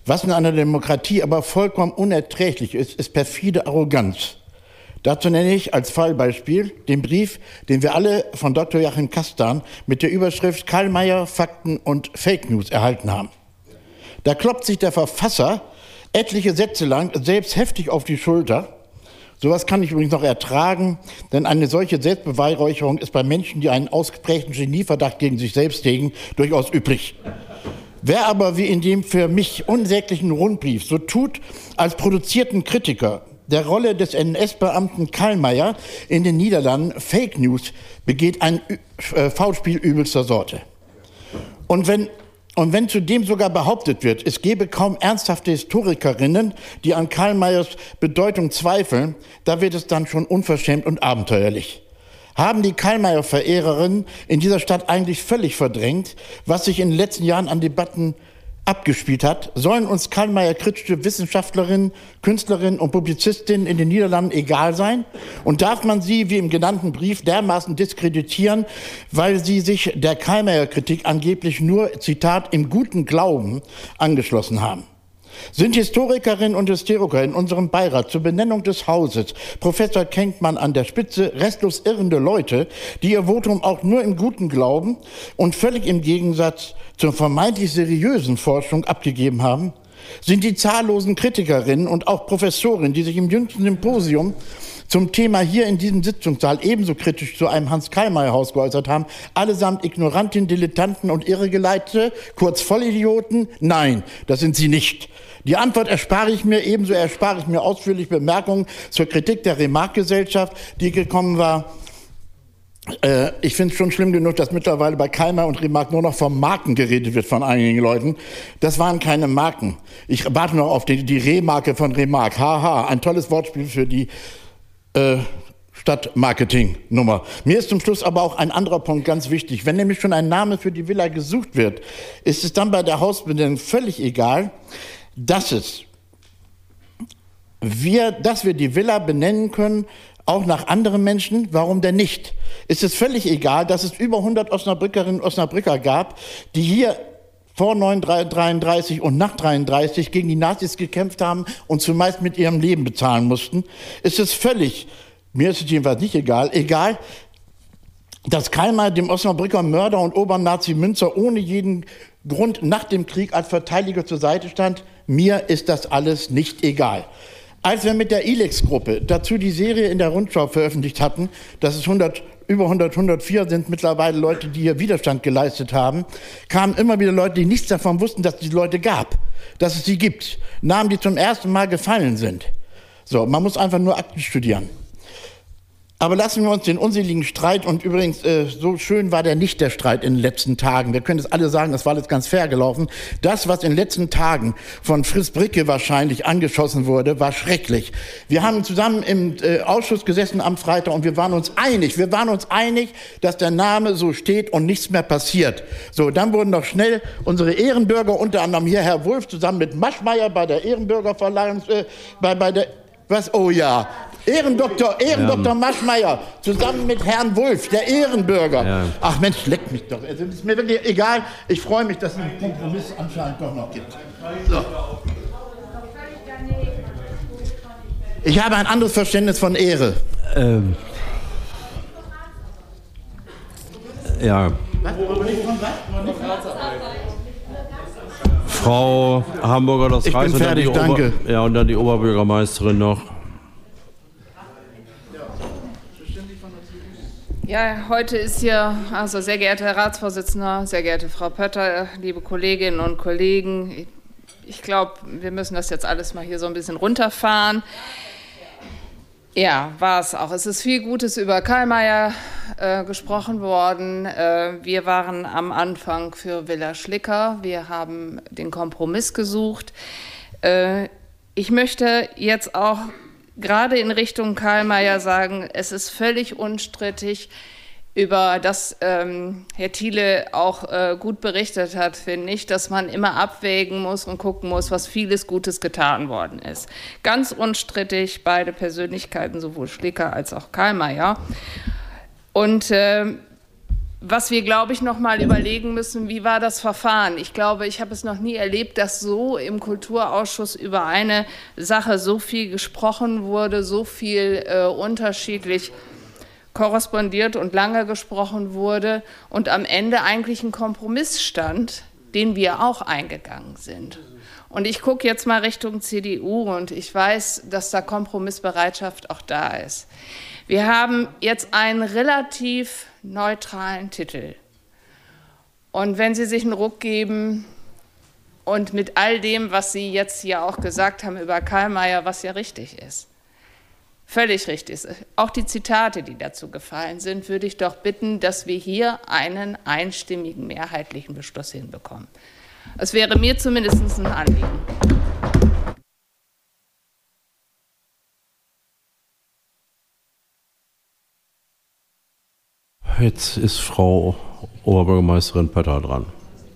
Was in einer Demokratie aber vollkommen unerträglich ist, ist perfide Arroganz. Dazu nenne ich als Fallbeispiel den Brief, den wir alle von Doktor Joachim Kastan mit der Überschrift Karl Mayer, Fakten und Fake News erhalten haben. Da klopft sich der Verfasser etliche Sätze lang selbst heftig auf die Schulter. Sowas kann ich übrigens noch ertragen, denn eine solche Selbstbeweihräucherung ist bei Menschen, die einen ausgeprägten Genieverdacht gegen sich selbst hegen, durchaus üblich. Wer aber wie in dem für mich unsäglichen Rundbrief so tut, als produzierten Kritiker der Rolle des N S-Beamten Karl Mayer in den Niederlanden Fake News begeht, ein äh, Foulspiel übelster Sorte. Und wenn, und wenn zudem sogar behauptet wird, es gebe kaum ernsthafte Historikerinnen, die an Karl Mayers Bedeutung zweifeln, da wird es dann schon unverschämt und abenteuerlich. Haben die Karl-Mayer-Verehrerinnen in dieser Stadt eigentlich völlig verdrängt, was sich in den letzten Jahren an Debatten abgespielt hat? Sollen uns Karl-Mayer-kritische Wissenschaftlerinnen, Künstlerinnen und Publizistinnen in den Niederlanden egal sein? Und darf man sie, wie im genannten Brief, dermaßen diskreditieren, weil sie sich der Karl-Mayer-Kritik angeblich nur, Zitat, im guten Glauben angeschlossen haben? Sind Historikerinnen und Historiker in unserem Beirat zur Benennung des Hauses, Professor Kenkmann an der Spitze, restlos irrende Leute, die ihr Votum auch nur im guten Glauben und völlig im Gegensatz zur vermeintlich seriösen Forschung abgegeben haben? Sind die zahllosen Kritikerinnen und auch Professorinnen, die sich im jüngsten Symposium zum Thema hier in diesem Sitzungssaal ebenso kritisch zu einem Hans-Karlmeier-Haus geäußert haben, allesamt Ignorantinnen, Dilettanten und Irregeleitete, kurz Vollidioten? Nein, das sind sie nicht. Die Antwort erspare ich mir, ebenso erspare ich mir ausführlich Bemerkungen zur Kritik der Remarque-Gesellschaft, die gekommen war. Äh, ich finde es schon schlimm genug, dass mittlerweile bei Karl und Remarque nur noch von Marken geredet wird von einigen Leuten. Das waren keine Marken. Ich warte noch auf die, die Remarque von Remarque. Haha, ein tolles Wortspiel für die äh, Stadtmarketing-Nummer. Mir ist zum Schluss aber auch ein anderer Punkt ganz wichtig. Wenn nämlich schon ein Name für die Villa gesucht wird, ist es dann bei der Hausbenennung völlig egal, dass es wir, dass wir die Villa benennen können, auch nach anderen Menschen. Warum denn nicht? Ist es völlig egal, dass es über hundert Osnabrückerinnen und Osnabrücker gab, die hier vor neunzehnhundertdreiunddreißig und nach neunzehnhundertdreiunddreißig gegen die Nazis gekämpft haben und zumeist mit ihrem Leben bezahlen mussten? Ist es völlig, mir ist es jedenfalls nicht egal, egal, dass Karl dem Osnabrücker Mörder und Obernazi Münzer ohne jeden Grund nach dem Krieg als Verteidiger zur Seite stand? Mir ist das alles nicht egal. Als wir mit der Ilex-Gruppe dazu die Serie in der Rundschau veröffentlicht hatten, dass es hundert, über hundert, hundertvier sind mittlerweile Leute, die hier Widerstand geleistet haben, kamen immer wieder Leute, die nichts davon wussten, dass es die Leute gab, dass es sie gibt. Namen, die zum ersten Mal gefallen sind. So, man muss einfach nur Akten studieren. Aber lassen wir uns den unseligen Streit, und übrigens, äh, so schön war der nicht, der Streit in den letzten Tagen. Wir können es alle sagen, das war alles ganz fair gelaufen. Das, was in den letzten Tagen von Fritz Bricke wahrscheinlich angeschossen wurde, war schrecklich. Wir haben zusammen im äh, Ausschuss gesessen am Freitag und wir waren uns einig, wir waren uns einig, dass der Name so steht und nichts mehr passiert. So, dann wurden noch schnell unsere Ehrenbürger, unter anderem hier Herr Wulff, zusammen mit Maschmeyer bei der Ehrenbürgerverleihung, äh, bei, bei der, was, oh ja, Ehrendoktor, Ehrendoktor ja. Maschmeyer, zusammen mit Herrn Wulff, der Ehrenbürger. Ja. Ach Mensch, leck mich doch. Es ist mir wirklich egal. Ich freue mich, dass es einen Kompromiss anscheinend doch noch gibt. So. Ich habe ein anderes Verständnis von Ehre. Ähm. Ja. Frau Hamburger, das ich Reis bin fertig, und dann die danke. Ober ja, und dann die Oberbürgermeisterin noch. Ja, heute ist hier, also sehr geehrter Herr Ratsvorsitzender, sehr geehrte Frau Pötter, liebe Kolleginnen und Kollegen, ich glaube, wir müssen das jetzt alles mal hier so ein bisschen runterfahren. Ja, war es auch. Es ist viel Gutes über Karl Mayer äh, gesprochen worden. Äh, wir waren am Anfang für Villa Schlicker. Wir haben den Kompromiss gesucht. Äh, ich möchte jetzt auch gerade in Richtung Karl Mayer sagen, es ist völlig unstrittig, über das ähm, Herr Thiele auch äh, gut berichtet hat, finde ich, dass man immer abwägen muss und gucken muss, was vieles Gutes getan worden ist. Ganz unstrittig, beide Persönlichkeiten, sowohl Schlicker als auch Karl Mayer. Und äh, was wir, glaube ich, noch mal überlegen müssen, wie war das Verfahren? Ich glaube, ich habe es noch nie erlebt, dass so im Kulturausschuss über eine Sache so viel gesprochen wurde, so viel äh, unterschiedlich korrespondiert und lange gesprochen wurde und am Ende eigentlich ein Kompromiss stand, den wir auch eingegangen sind. Und ich gucke jetzt mal Richtung C D U und ich weiß, dass da Kompromissbereitschaft auch da ist. Wir haben jetzt einen relativ neutralen Titel. Und wenn Sie sich einen Ruck geben und mit all dem, was Sie jetzt hier auch gesagt haben über Kallmayer, was ja richtig ist, völlig richtig ist, auch die Zitate, die dazu gefallen sind, würde ich doch bitten, dass wir hier einen einstimmigen, mehrheitlichen Beschluss hinbekommen. Es wäre mir zumindest ein Anliegen. Jetzt ist Frau Oberbürgermeisterin Pötter dran.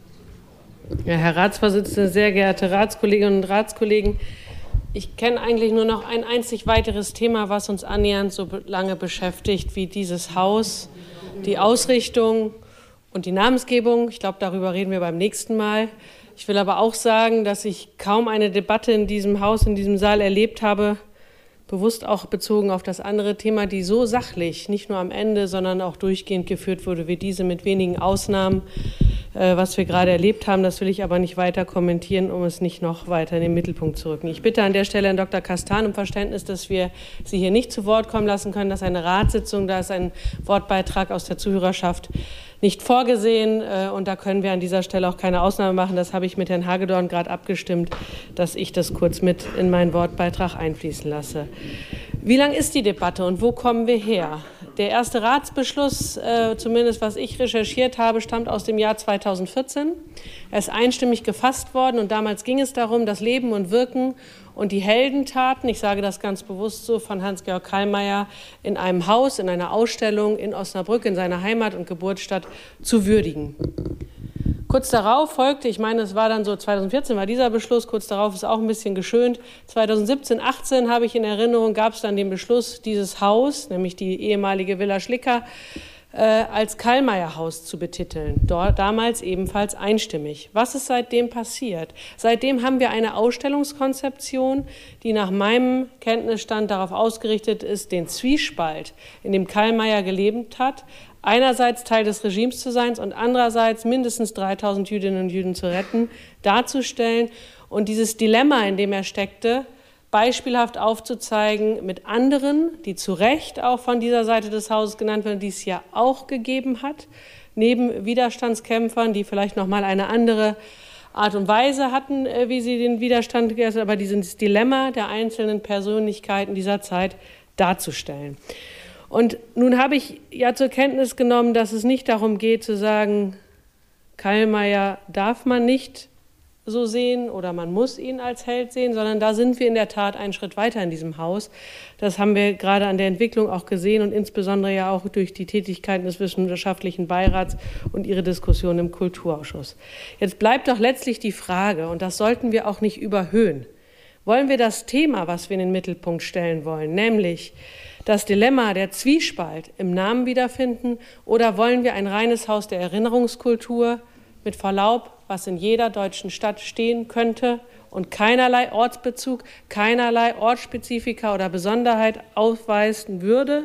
Ja, Herr Ratsvorsitzender, sehr geehrte Ratskolleginnen und Ratskollegen, ich kenne eigentlich nur noch ein einzig weiteres Thema, was uns annähernd so lange beschäftigt wie dieses Haus, die Ausrichtung und die Namensgebung. Ich glaube, darüber reden wir beim nächsten Mal. Ich will aber auch sagen, dass ich kaum eine Debatte in diesem Haus, in diesem Saal erlebt habe, bewusst auch bezogen auf das andere Thema, die so sachlich, nicht nur am Ende, sondern auch durchgehend geführt wurde, wie diese mit wenigen Ausnahmen, äh, was wir gerade erlebt haben. Das will ich aber nicht weiter kommentieren, um es nicht noch weiter in den Mittelpunkt zu rücken. Ich bitte an der Stelle Herrn Doktor Kastan um Verständnis, dass wir Sie hier nicht zu Wort kommen lassen können. Das ist eine Ratssitzung, da ist ein Wortbeitrag aus der Zuhörerschaft nicht vorgesehen, und da können wir an dieser Stelle auch keine Ausnahme machen. Das habe ich mit Herrn Hagedorn gerade abgestimmt, dass ich das kurz mit in meinen Wortbeitrag einfließen lasse. Wie lang ist die Debatte und wo kommen wir her? Der erste Ratsbeschluss, äh, zumindest was ich recherchiert habe, stammt aus dem Jahr zweitausendvierzehn. Er ist einstimmig gefasst worden und damals ging es darum, das Leben und Wirken und die Heldentaten, ich sage das ganz bewusst so, von Hans-Georg Kallmayer in einem Haus, in einer Ausstellung in Osnabrück, in seiner Heimat- und Geburtsstadt, zu würdigen. Kurz darauf folgte, ich meine, es war dann so zweitausendvierzehn war dieser Beschluss, kurz darauf ist auch ein bisschen geschönt. zweitausendsiebzehn, achtzehn habe ich in Erinnerung, gab es dann den Beschluss, dieses Haus, nämlich die ehemalige Villa Schlicker, äh, als Kallmayer-Haus zu betiteln. Dort damals ebenfalls einstimmig. Was ist seitdem passiert? Seitdem haben wir eine Ausstellungskonzeption, die nach meinem Kenntnisstand darauf ausgerichtet ist, den Zwiespalt, in dem Kallmayer gelebt hat, einerseits Teil des Regimes zu sein und andererseits mindestens dreitausend Jüdinnen und Juden zu retten, darzustellen und dieses Dilemma, in dem er steckte, beispielhaft aufzuzeigen mit anderen, die zu Recht auch von dieser Seite des Hauses genannt werden, die es ja auch gegeben hat, neben Widerstandskämpfern, die vielleicht noch mal eine andere Art und Weise hatten, wie sie den Widerstand gegessen haben, aber dieses Dilemma der einzelnen Persönlichkeiten dieser Zeit darzustellen. Und nun habe ich ja zur Kenntnis genommen, dass es nicht darum geht zu sagen, Kallmayer darf man nicht so sehen oder man muss ihn als Held sehen, sondern da sind wir in der Tat einen Schritt weiter in diesem Haus. Das haben wir gerade an der Entwicklung auch gesehen und insbesondere ja auch durch die Tätigkeiten des Wissenschaftlichen Beirats und ihre Diskussion im Kulturausschuss. Jetzt bleibt doch letztlich die Frage, und das sollten wir auch nicht überhöhen, wollen wir das Thema, was wir in den Mittelpunkt stellen wollen, nämlich das Dilemma, der Zwiespalt im Namen wiederfinden, oder wollen wir ein reines Haus der Erinnerungskultur mit Verlaub, was in jeder deutschen Stadt stehen könnte und keinerlei Ortsbezug, keinerlei Ortsspezifika oder Besonderheit aufweisen würde,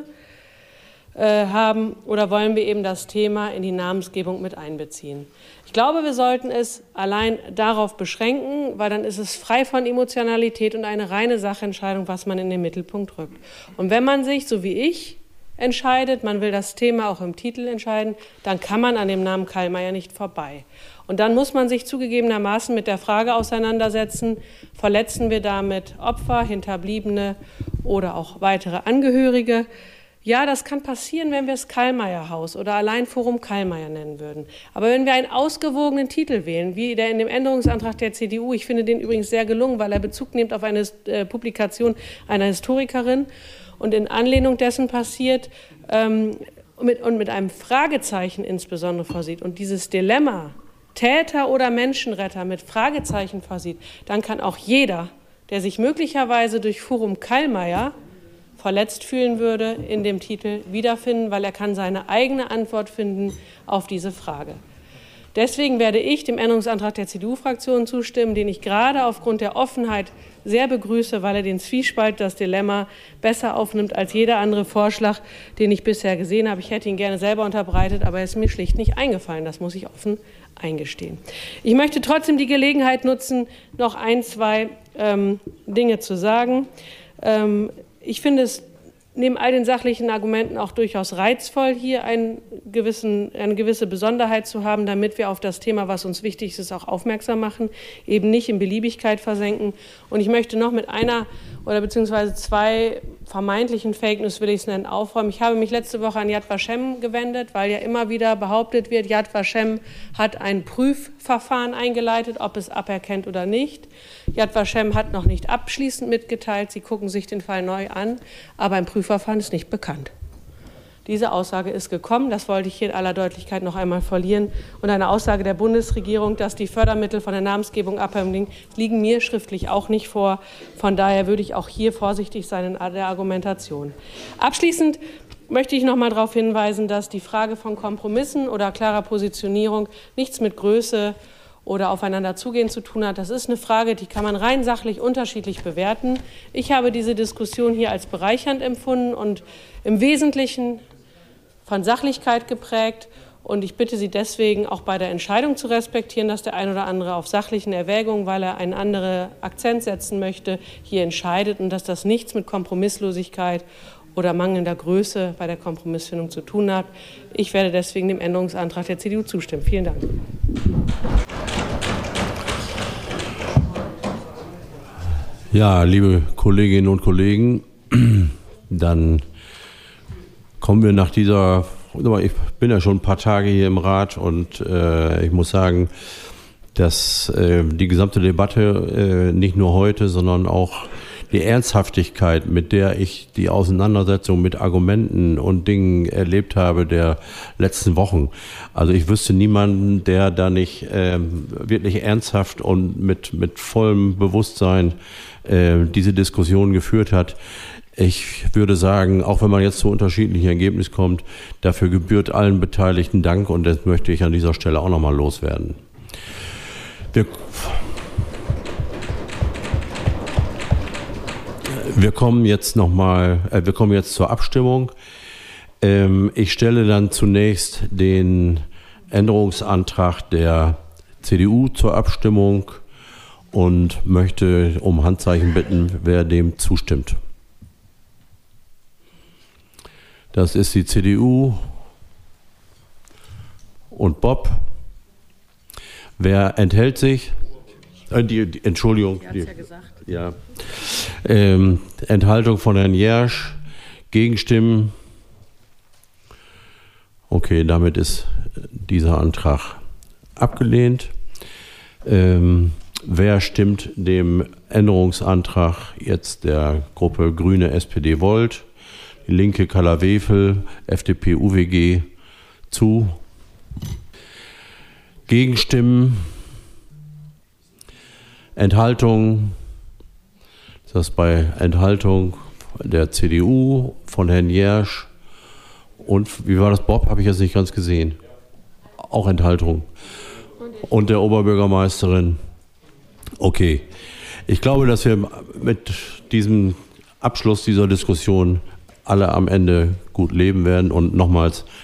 äh, haben, oder wollen wir eben das Thema in die Namensgebung mit einbeziehen? Ich glaube, wir sollten es allein darauf beschränken, weil dann ist es frei von Emotionalität und eine reine Sachentscheidung, was man in den Mittelpunkt rückt. Und wenn man sich, so wie ich, entscheidet, man will das Thema auch im Titel entscheiden, dann kann man an dem Namen Kallmayer nicht vorbei. Und dann muss man sich zugegebenermaßen mit der Frage auseinandersetzen, verletzen wir damit Opfer, Hinterbliebene oder auch weitere Angehörige? Ja, das kann passieren, wenn wir es Kallmayer-Haus oder allein Forum Kallmayer nennen würden. Aber wenn wir einen ausgewogenen Titel wählen, wie der in dem Änderungsantrag der C D U, ich finde den übrigens sehr gelungen, weil er Bezug nimmt auf eine äh, Publikation einer Historikerin und in Anlehnung dessen passiert ähm, mit, und mit einem Fragezeichen insbesondere vorsieht und dieses Dilemma Täter oder Menschenretter mit Fragezeichen vorsieht, dann kann auch jeder, der sich möglicherweise durch Forum Kallmayer verletzt fühlen würde, in dem Titel wiederfinden, weil er kann seine eigene Antwort finden auf diese Frage. Deswegen werde ich dem Änderungsantrag der C D U-Fraktion zustimmen, den ich gerade aufgrund der Offenheit sehr begrüße, weil er den Zwiespalt, das Dilemma besser aufnimmt als jeder andere Vorschlag, den ich bisher gesehen habe. Ich hätte ihn gerne selber unterbreitet, aber er ist mir schlicht nicht eingefallen. Das muss ich offen eingestehen. Ich möchte trotzdem die Gelegenheit nutzen, noch ein, zwei ähm, Dinge zu sagen. Ähm, ich finde es neben all den sachlichen Argumenten auch durchaus reizvoll, hier einen gewissen, eine gewisse Besonderheit zu haben, damit wir auf das Thema, was uns wichtig ist, auch aufmerksam machen, eben nicht in Beliebigkeit versenken. Und ich möchte noch mit einer oder beziehungsweise zwei vermeintlichen Fake News, will ich es nennen, aufräumen. Ich habe mich letzte Woche an Yad Vashem gewendet, weil ja immer wieder behauptet wird, Yad Vashem hat ein Prüfverfahren eingeleitet, ob es aberkennt oder nicht. Yad Vashem hat noch nicht abschließend mitgeteilt, sie gucken sich den Fall neu an, aber ein Prüfverfahren ist nicht bekannt. Diese Aussage ist gekommen, das wollte ich hier in aller Deutlichkeit noch einmal verlieren. Und eine Aussage der Bundesregierung, dass die Fördermittel von der Namensgebung abhängen, liegen mir schriftlich auch nicht vor. Von daher würde ich auch hier vorsichtig sein in der Argumentation. Abschließend möchte ich noch mal darauf hinweisen, dass die Frage von Kompromissen oder klarer Positionierung nichts mit Größe oder aufeinander zugehen zu tun hat. Das ist eine Frage, die kann man rein sachlich unterschiedlich bewerten. Ich habe diese Diskussion hier als bereichernd empfunden und im Wesentlichen von Sachlichkeit geprägt. Und ich bitte Sie deswegen auch bei der Entscheidung zu respektieren, dass der ein oder andere auf sachlichen Erwägungen, weil er einen anderen Akzent setzen möchte, hier entscheidet und dass das nichts mit Kompromisslosigkeit oder mangelnder Größe bei der Kompromissfindung zu tun hat. Ich werde deswegen dem Änderungsantrag der C D U zustimmen. Vielen Dank. Ja, liebe Kolleginnen und Kollegen, dann kommen wir nach dieser, ich bin ja schon ein paar Tage hier im Rat und äh, ich muss sagen, dass äh, die gesamte Debatte, äh, nicht nur heute, sondern auch die Ernsthaftigkeit, mit der ich die Auseinandersetzung mit Argumenten und Dingen erlebt habe der letzten Wochen. Also ich wüsste niemanden, der da nicht äh, wirklich ernsthaft und mit, mit vollem Bewusstsein äh, diese Diskussion geführt hat. Ich würde sagen, auch wenn man jetzt zu unterschiedlichen Ergebnissen kommt, dafür gebührt allen Beteiligten Dank und das möchte ich an dieser Stelle auch nochmal loswerden. Wir Wir kommen jetzt noch mal, äh, wir kommen jetzt zur Abstimmung. Ähm, ich stelle dann zunächst den Änderungsantrag der C D U zur Abstimmung und möchte um Handzeichen bitten, wer dem zustimmt. Das ist die C D U und Bob. Wer enthält sich? Äh, die, die, Entschuldigung. Die, ja gesagt. Ja. Ähm, Enthaltung von Herrn Jersch, Gegenstimmen. Okay, damit ist dieser Antrag abgelehnt. Ähm, wer stimmt dem Änderungsantrag jetzt der Gruppe Grüne S P D Volt, die Linke Kalla-Wefel, F D P U W G zu? Gegenstimmen, Enthaltung. Das bei Enthaltung der C D U, von Herrn Jersch und, wie war das, Bob, habe ich jetzt nicht ganz gesehen. Auch Enthaltung. Und der Oberbürgermeisterin. Okay. Ich glaube, dass wir mit diesem Abschluss dieser Diskussion alle am Ende gut leben werden und nochmals